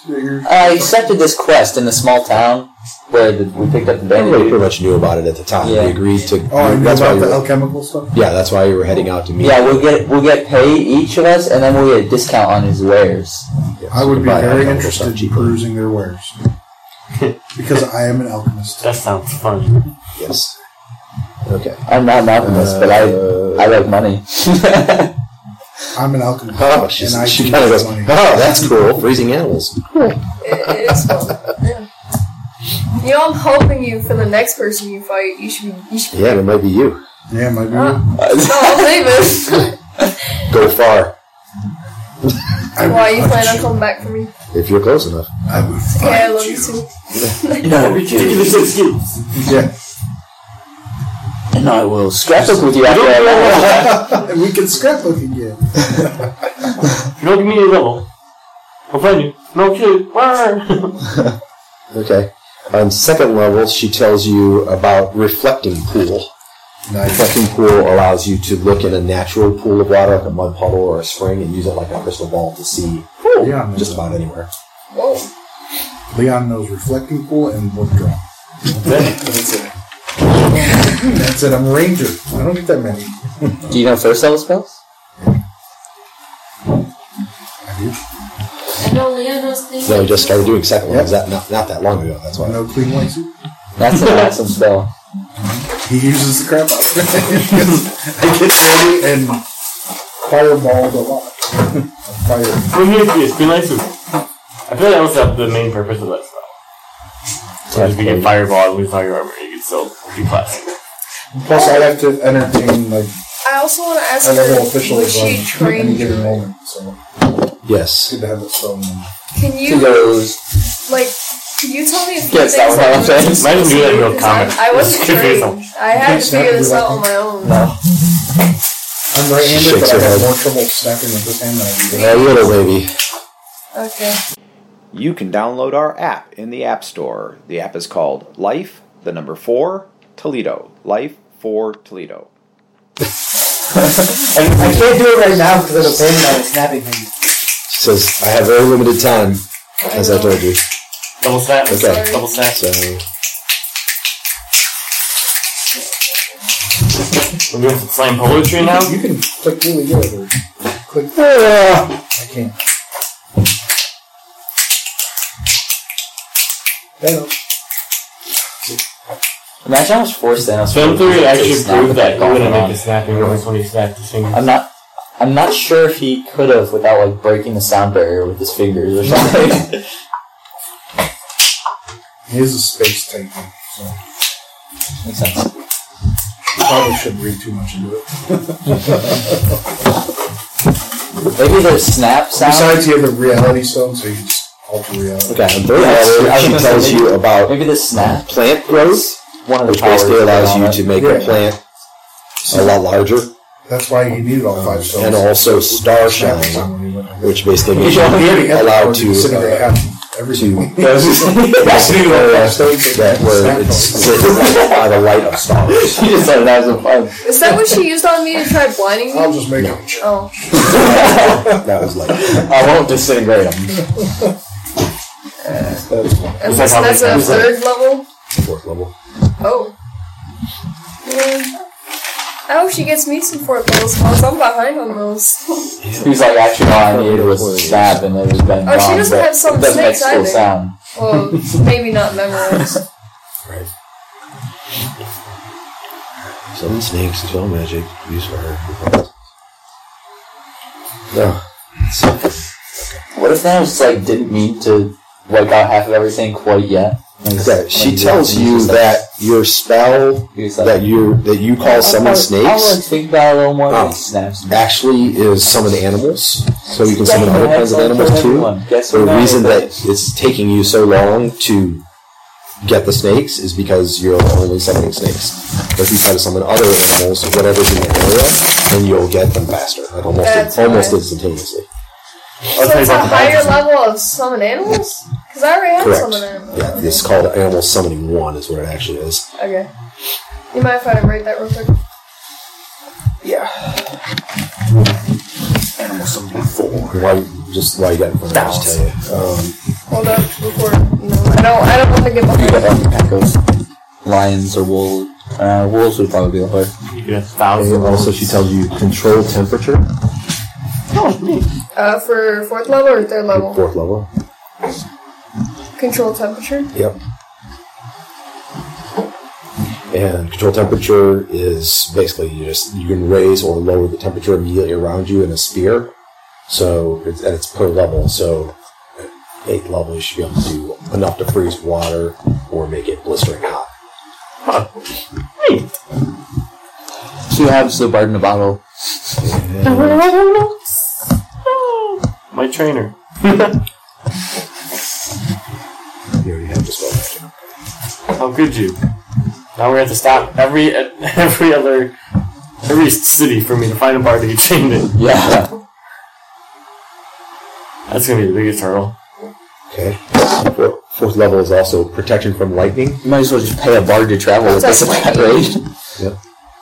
I accepted this quest in the small town where we picked up the bandit. Everybody pretty much knew about it at the time. Yeah. We agreed to. Oh, you knew that's why about you the were- alchemical stuff? Yeah, that's why you were heading out to meet. Yeah, we'll get paid, each of us, and then we'll get a discount on his wares. Yes, I you would can be buy very alchemical interested stuff in cheaper. perusing their wares. Because I am an alchemist. That sounds funny. Yes. Okay. I'm not an alchemist, but I like money. I'm an alchemist. Oh, and I she keep kind of goes, money. oh, that's cool. Freezing animals. It is fun. Yeah. You know, I'm helping you for the next person you fight. You should. Yeah, it might be you. Yeah, might be. No, I'm leaving. Go far. Why you plan on coming back for me? If you're close enough. I would Okay, I love you too. No, Ridiculous excuse. Yeah. and I will scrapbook with you after I And we can scrapbook again. If you don't give me a level, I'll find you. No shit. Okay. On second level, she tells you about reflecting pool. Nice. Reflecting pool allows you to look in a natural pool of water, like a mud puddle or a spring, and use it like a crystal ball to see Leon knows just about anywhere. Whoa. Leon knows reflecting pool and book draw. That's it. That's it. I'm a ranger. I don't get that many. Do you know first level spells? I do. I know Leon knows things. No, he just started doing second levels that not that long ago. That's why. No clean white suit. That's an awesome spell. He uses the crap out of it. I get ready and fireballed a lot. Fire. What do you need to be? Green light suit. I feel like that was the main purpose of that spell. So if you get fireball and lose all your armor, you can still be classic. Plus, I have to entertain like I also want to ask a level her, official was she on any trained? given moment. So Yes. good to have that spell in them. Can He you, goes, like, can you tell me a few Yes, things? that was I all I'm wasn't saying. Imagine doing that in real because I- comics. I wasn't Good for trained. yourself. I had to Snap figure your this out weapon. on my own. no. I'm right-handed, Shakes but I her have head. more trouble snapping with this hand than I do with A little baby. Okay. You can download our app in the App Store. The app is called Life, the number 4, Toledo. Life 4 Toledo. I can't do it right now because of the pain on the snapping thing. She says, I have very limited time, as I told you. Double snap. Okay. Double snap. So, We're doing some slam poetry now. You can click really good or click. I can't. Hello. Imagine how much force Thanos Film would theory use to actually snap proved with that he golf wouldn't arm. make a snapping noise when he snapped his fingers. I'm not sure if he could have without like breaking the sound barrier with his fingers or something. He is a space titan, so Makes sense. probably shouldn't read too much into it. Maybe the snap sound. Besides, you have the reality stone, so you can just alter reality. okay, on third level, she tells you about Maybe the snap. plant growth, One of the which powers basically allows you on to it. make Yeah. a plant a lot larger, That's why he needed all 5 stones. and also star Snapping shine, sound when he went over. which basically makes He already you had allowed the to incinerate half everything. that where it's by the light of stars. He just thought that was fun. Is that what she used on me to try blinding I'll me? just make it. Oh. That was like I won't disintegrate him. And like how that's they- a third level? fourth level. Oh. I hope she gets me some 4th level spells. I'm behind on those. He's like, actually, all I needed was stab, and it was been Oh, she gone, doesn't but have some it doesn't make snakes cool either. sound. Well, maybe not memorized. Right. Summon snakes, spell magic, use fire. No. What if Thanos like didn't mean to wipe out half of everything quite yet? Like, Okay, she when he tells uses you stuff, that your spell he was like, that you call summon I'll snakes like think about it a little more. Oh. And he snaps. actually is summon animals. So you can summon Dang, other I kinds of had to animals kill too. everyone. Guess The who reason knows? that it's taking you so long to get the snakes is because you're only summoning snakes. But if you try to summon other animals, whatever's in the area, then you'll get them faster, like That's almost right. instantaneously. So it's a higher level of summon animals? Because I already have Correct. summon animals. Yeah, it's called Animal Summoning 1 is what it actually is. Okay. You mind if I write that real quick? Yeah. Animal something 4. Why you got it from there, I'll just tell you. Hold up, record. I don't want to get You behind. got Echoes. Lions or wolves. Wolves would probably be the hard. You get 1,000. And also, she tells you control temperature. For 4th level or 3rd level? 4th level. Control temperature? Yep. And control temperature is basically you can raise or lower the temperature immediately around you in a sphere. So it's per level. So at 8th level, you should be able to do enough to freeze water or make it blistering hot. She has the bard in a bottle. My trainer. You already have the spell magic. How could you? Now we have to stop every city for me to find a bar to get trained in. Yeah. That's gonna be the biggest hurdle. Okay. 4th level is also protection from lightning. You might as well just pay a bard to travel with us at that rate. Yep.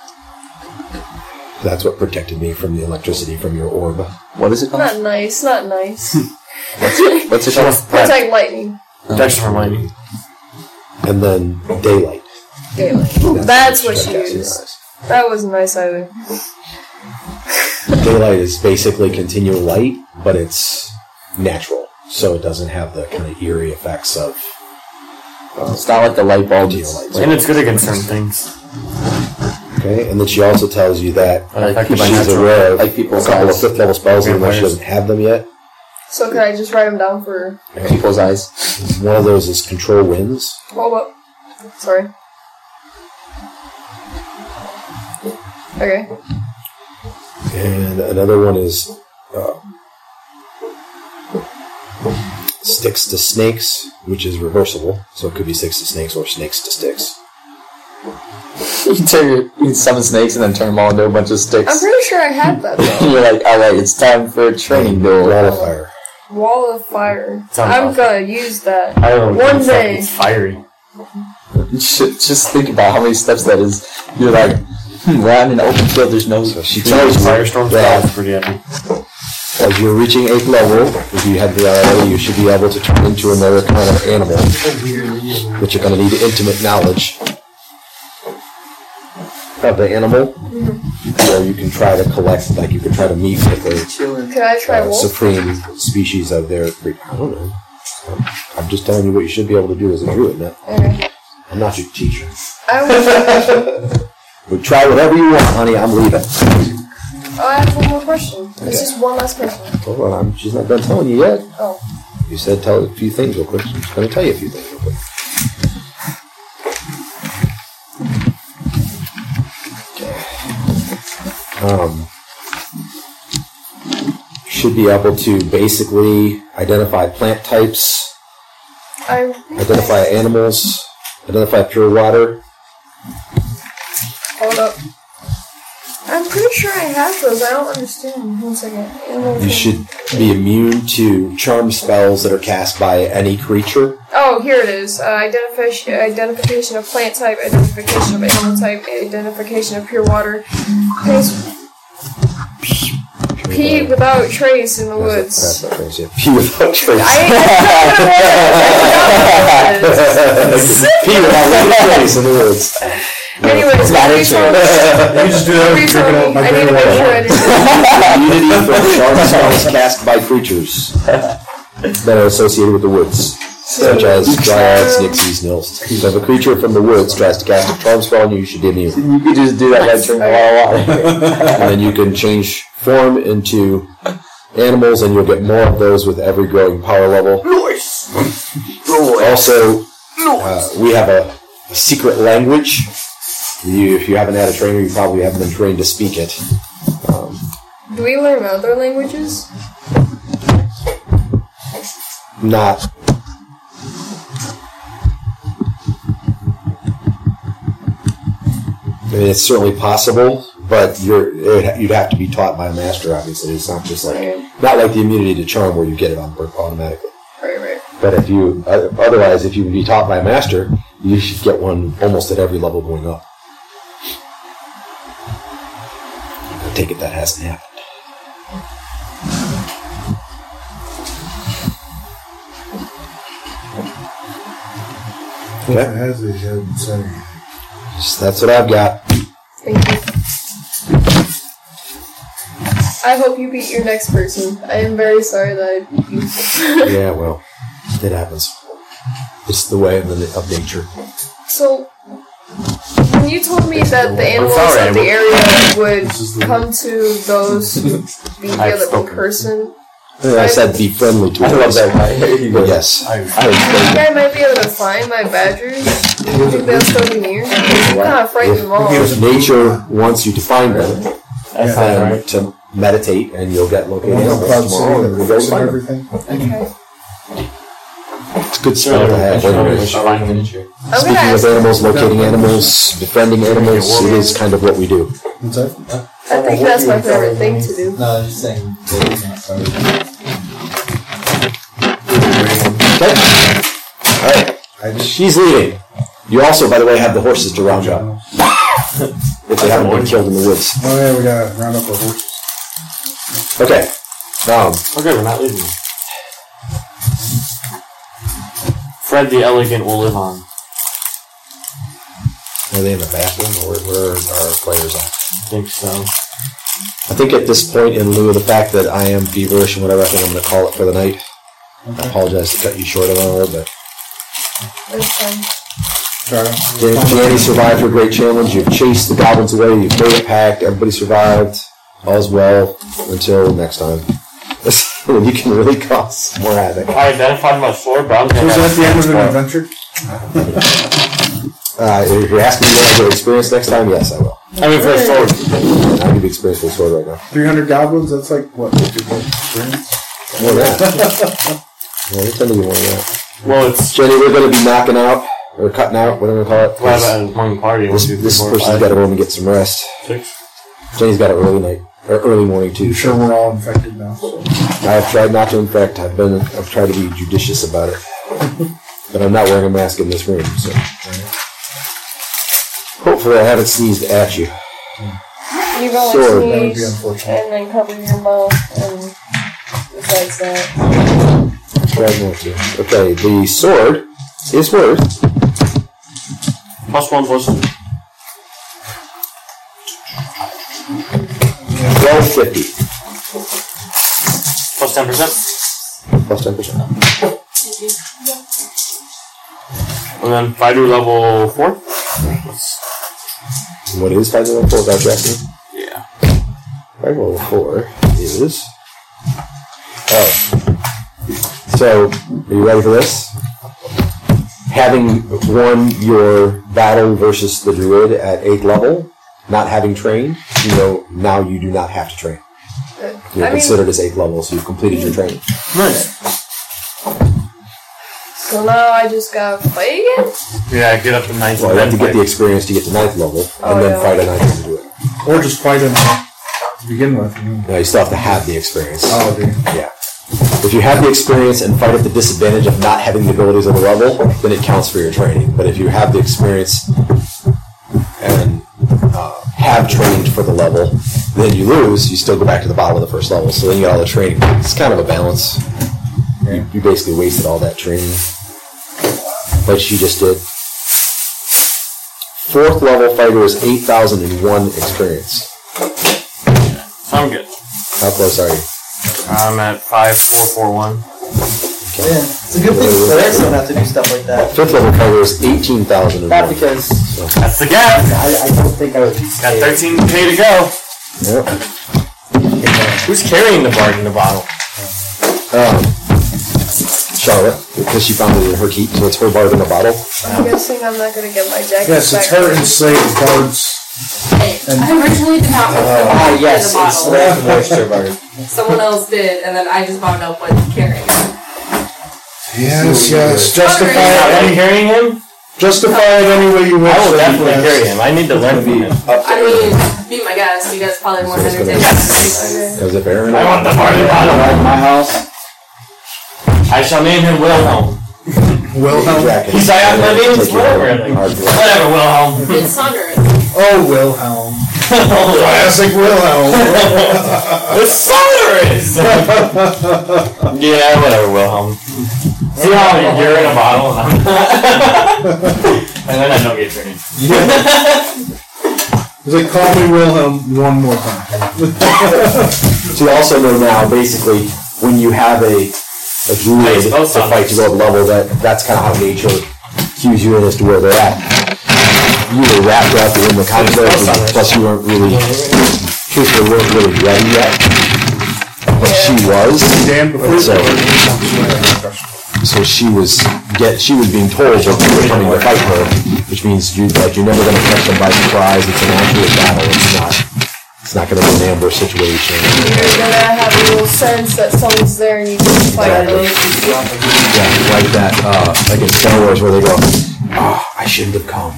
That's what protected me from the electricity from your orb. What is it called? Not nice, not nice. What's it called? Protect lightning. Protection from lightning. And then daylight. Daylight. That's what she used. That wasn't nice either. Daylight is basically continual light, but it's natural. So it doesn't have the kind of eerie effects of... it's not like the light bulb. And it's good against certain things. Okay, and then she also tells you that Affected by she's natural, aware of like people's a couple of eyes. 5th level spells, even though she doesn't have them yet. So can I just write them down for... People's eyes. One of those is control winds. Hold up. Sorry. Okay. And another one is sticks to snakes, which is reversible. So it could be sticks to snakes or snakes to sticks. You can summon snakes and then turn them all into a bunch of sticks. I'm pretty sure I had that though. You're like, alright, it's time for a training duel. Wall of fire. Wall of fire. Sounds I'm awful. gonna use that. I don't know. One day. It's fiery. Just think about how many steps that is. You're like, we're out in an open field, there's no... So she tells you Firestorm that is pretty epic. as you're reaching 8th level, if you had the already, you should be able to turn into another kind of animal, which you're going to need intimate knowledge of the animal. Or you can try to collect, like you can try to meet with a Can I try wolf? supreme species of their... I don't know. I'm just telling you what you should be able to do as a druid, man. Okay. I'm not your teacher. I will. But try whatever you want, honey. I'm leaving. Oh, I have one more question. There's just one last question. Hold on. She's not done telling you yet. Oh. You said tell a few things real quick. I'm just going to tell you a few things real quick. Should be able to basically identify plant types, identify animals, identify pure water. Hold up. I'm pretty sure I have those. I don't understand. 1 second. You should be immune to charm spells that are cast by any creature. Oh, here it is. Identification of plant type, identification of animal type, identification of pure water. Pee without trace in the woods. That's not crazy. Pee without trace. Pee without trace in the woods. Anyways, You just do that with drinking out my I need to make water. sure I didn't. Immunity from charm spells cast by creatures that are associated with the woods, such as dryads, nixies, nills. So if a creature from the woods tries to cast a charm spell on you, you should be immune. You could just do that by drinking a lot of water. And then you can change form into animals, and you'll get more of those with every growing power level. Also, we have a secret language. If you haven't had a trainer, you probably haven't been trained to speak it. Do we learn other languages? Not. I mean, it's certainly possible, but you'd have to be taught by a master. Obviously, it's not just like not like the immunity to charm where you get it on automatically. Right. But if you otherwise, if you can be taught by a master, you should get one almost at every level going up. I take it that hasn't happened. If it has it, you haven't said anything. That's what I've got. Thank you. I hope you beat your next person. I am very sorry that I beat you. Yeah, well, it happens. It's the way of nature. So, when you told me that the animals of the area would come to those who beat the other one person, I said be friendly to I love us. that guy. But yes. I think I might be able to find my badgers. Do you think they'll still be near? I'm kind of frightened them all. If nature wants you to find them, and to meditate, and you'll get located animals tomorrow, and we'll go find them. Everything. Okay. It's a good spell to have. Anyway. Speaking of animals, locating animals, befriending animals, it is kind of what we do. What's that? I think that's my favorite thing to do. No, I was just saying. Okay. Alright. She's leaving. You also, by the way, have the horses to round up. If they haven't been killed in the woods. Oh yeah, we gotta round up our horses. Okay. Okay, we're not leaving. Fred the Elegant will live on. Are they in the bathroom, or where are our players at? I think so. I think at this point, in lieu of the fact that I am feverish and whatever, I think I'm going to call it for the night. I apologize to cut you short on a little bit. That's fine. Janny survived her great challenge. You've chased the goblins away. You've made it packed. Everybody survived. All's well until next time. When you can really cause more havoc. I identified my sword, but I'm Was that at the end of an adventure? If you're asking me what I get experience next time, yes, I will. I mean, for a sword. I'll give you experience for the sword right now. 300 goblins? That's like, what, 50 experience? More than that. Yeah, we'll tend to be more than that. Well, it's... Jenny, we're going to be knocking out, or cutting out, whatever we call it. Well, about a morning party. This person's got to go home and get some rest. 6. Jenny's got an early night, or early morning too. I'm sure we're all infected now. So. I've tried not to infect. I've tried to be judicious about it. But I'm not wearing a mask in this room, so. Hopefully I haven't sneezed at you. You go Sword. and That would be sneeze, unfortunate. and then cover your mouth, and besides that. Try not to. Okay, the sword is worth +1 +1. 1250 +10%. plus 10%. And then fighter level 4. What is fighter level 4? Is that what you're asking? Yeah. Fighter level 4 is. Oh. So, are you ready for this? Having won your battle versus the druid at 8th level, not having trained, now you do not have to train. You're considered as 8th level, so you've completed your training. Nice. So now I just gotta fight again? Yeah, get up to 9th. Well, you have to get the experience to get to 9th level, and then fight a 9th to do it. Or just fight them to begin with. No, you still have to have the experience. Oh, dude. Yeah. If you have the experience and fight at the disadvantage of not having the abilities of the level, then it counts for your training. But if you have the experience and have trained for the level, then you lose, you still go back to the bottom of the first level. So then you get all the training. It's kind of a balance. You basically wasted all that training. Like she just did. 4th level fighter is 8,001 experience. So I'm good. How close are you? I'm at 5441. Yeah, it's a good thing players don't have to do stuff like that. 5th level fighter is 18,001. Not because That's the gap. I don't think I would. Got 13k to go. Yep. Who's carrying the bard in the bottle? Charlotte, because she found it in her keep, so it's her bard in a bottle. I'm guessing I'm not gonna get my jacket Yes, back. it's her enslaved guards. I originally did not put the Yes, bottle it's in the the moisture bar. bottle. Someone else did, and then I just wound up with carrying it. Yes, yes. Justify Are you it. carrying him? Justify it any way you wish. I will Lady definitely Beth. carry him. I need to learn from him. I mean, be my guest. You guys probably more entertaining. As if Aaron. I want the bard in the bottle. My house. I shall name him Wilhelm. Wilhelm. He's whatever. Whatever, Wilhelm. It's Sandra. Oh, Wilhelm. Classic Wilhelm. The Solaris! Yeah, whatever, Wilhelm. See how you're in a bottle and I'm and then I don't get drained. It's like, call me Wilhelm one more time. So you also know now, basically, when you have a druid to fight to go up level, that's kind of how nature cues you in as to where they're at. You were wrapped up in the conflict, plus you weren't really, truthfully, weren't really ready yet. But she was. So she was being told that you were coming to fight her, which means you're never going to catch them by surprise. It's an actual battle. It's not going to be an ambush situation. You're gonna have a little sense that someone's there and you can fight them. Yeah, like that, like in Star Wars where they go, I shouldn't have come.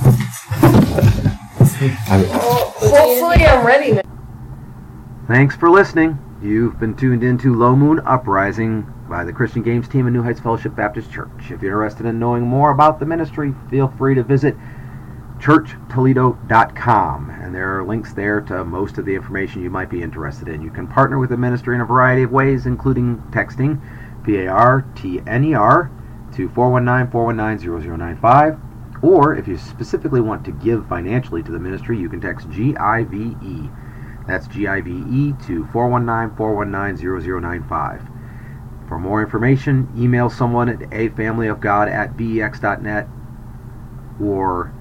Hopefully I'm ready now. Thanks for listening. You've been tuned into Low Moon Uprising by the Christian Games team at New Heights Fellowship Baptist Church. If you're interested in knowing more about the ministry, feel free to visit churchtoledo.com, and there are links there to most of the information you might be interested in. You can partner with the ministry in a variety of ways, including texting PARTNER to 419-419-0095, or if you specifically want to give financially to the ministry, you can text GIVE. That's GIVE to 419-419-0095. For more information, email someone at afamilyofgod@bex.net, or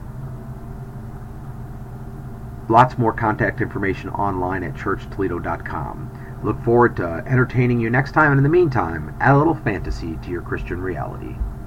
lots more contact information online at churchtoledo.com. Look forward to entertaining you next time, and in the meantime, add a little fantasy to your Christian reality.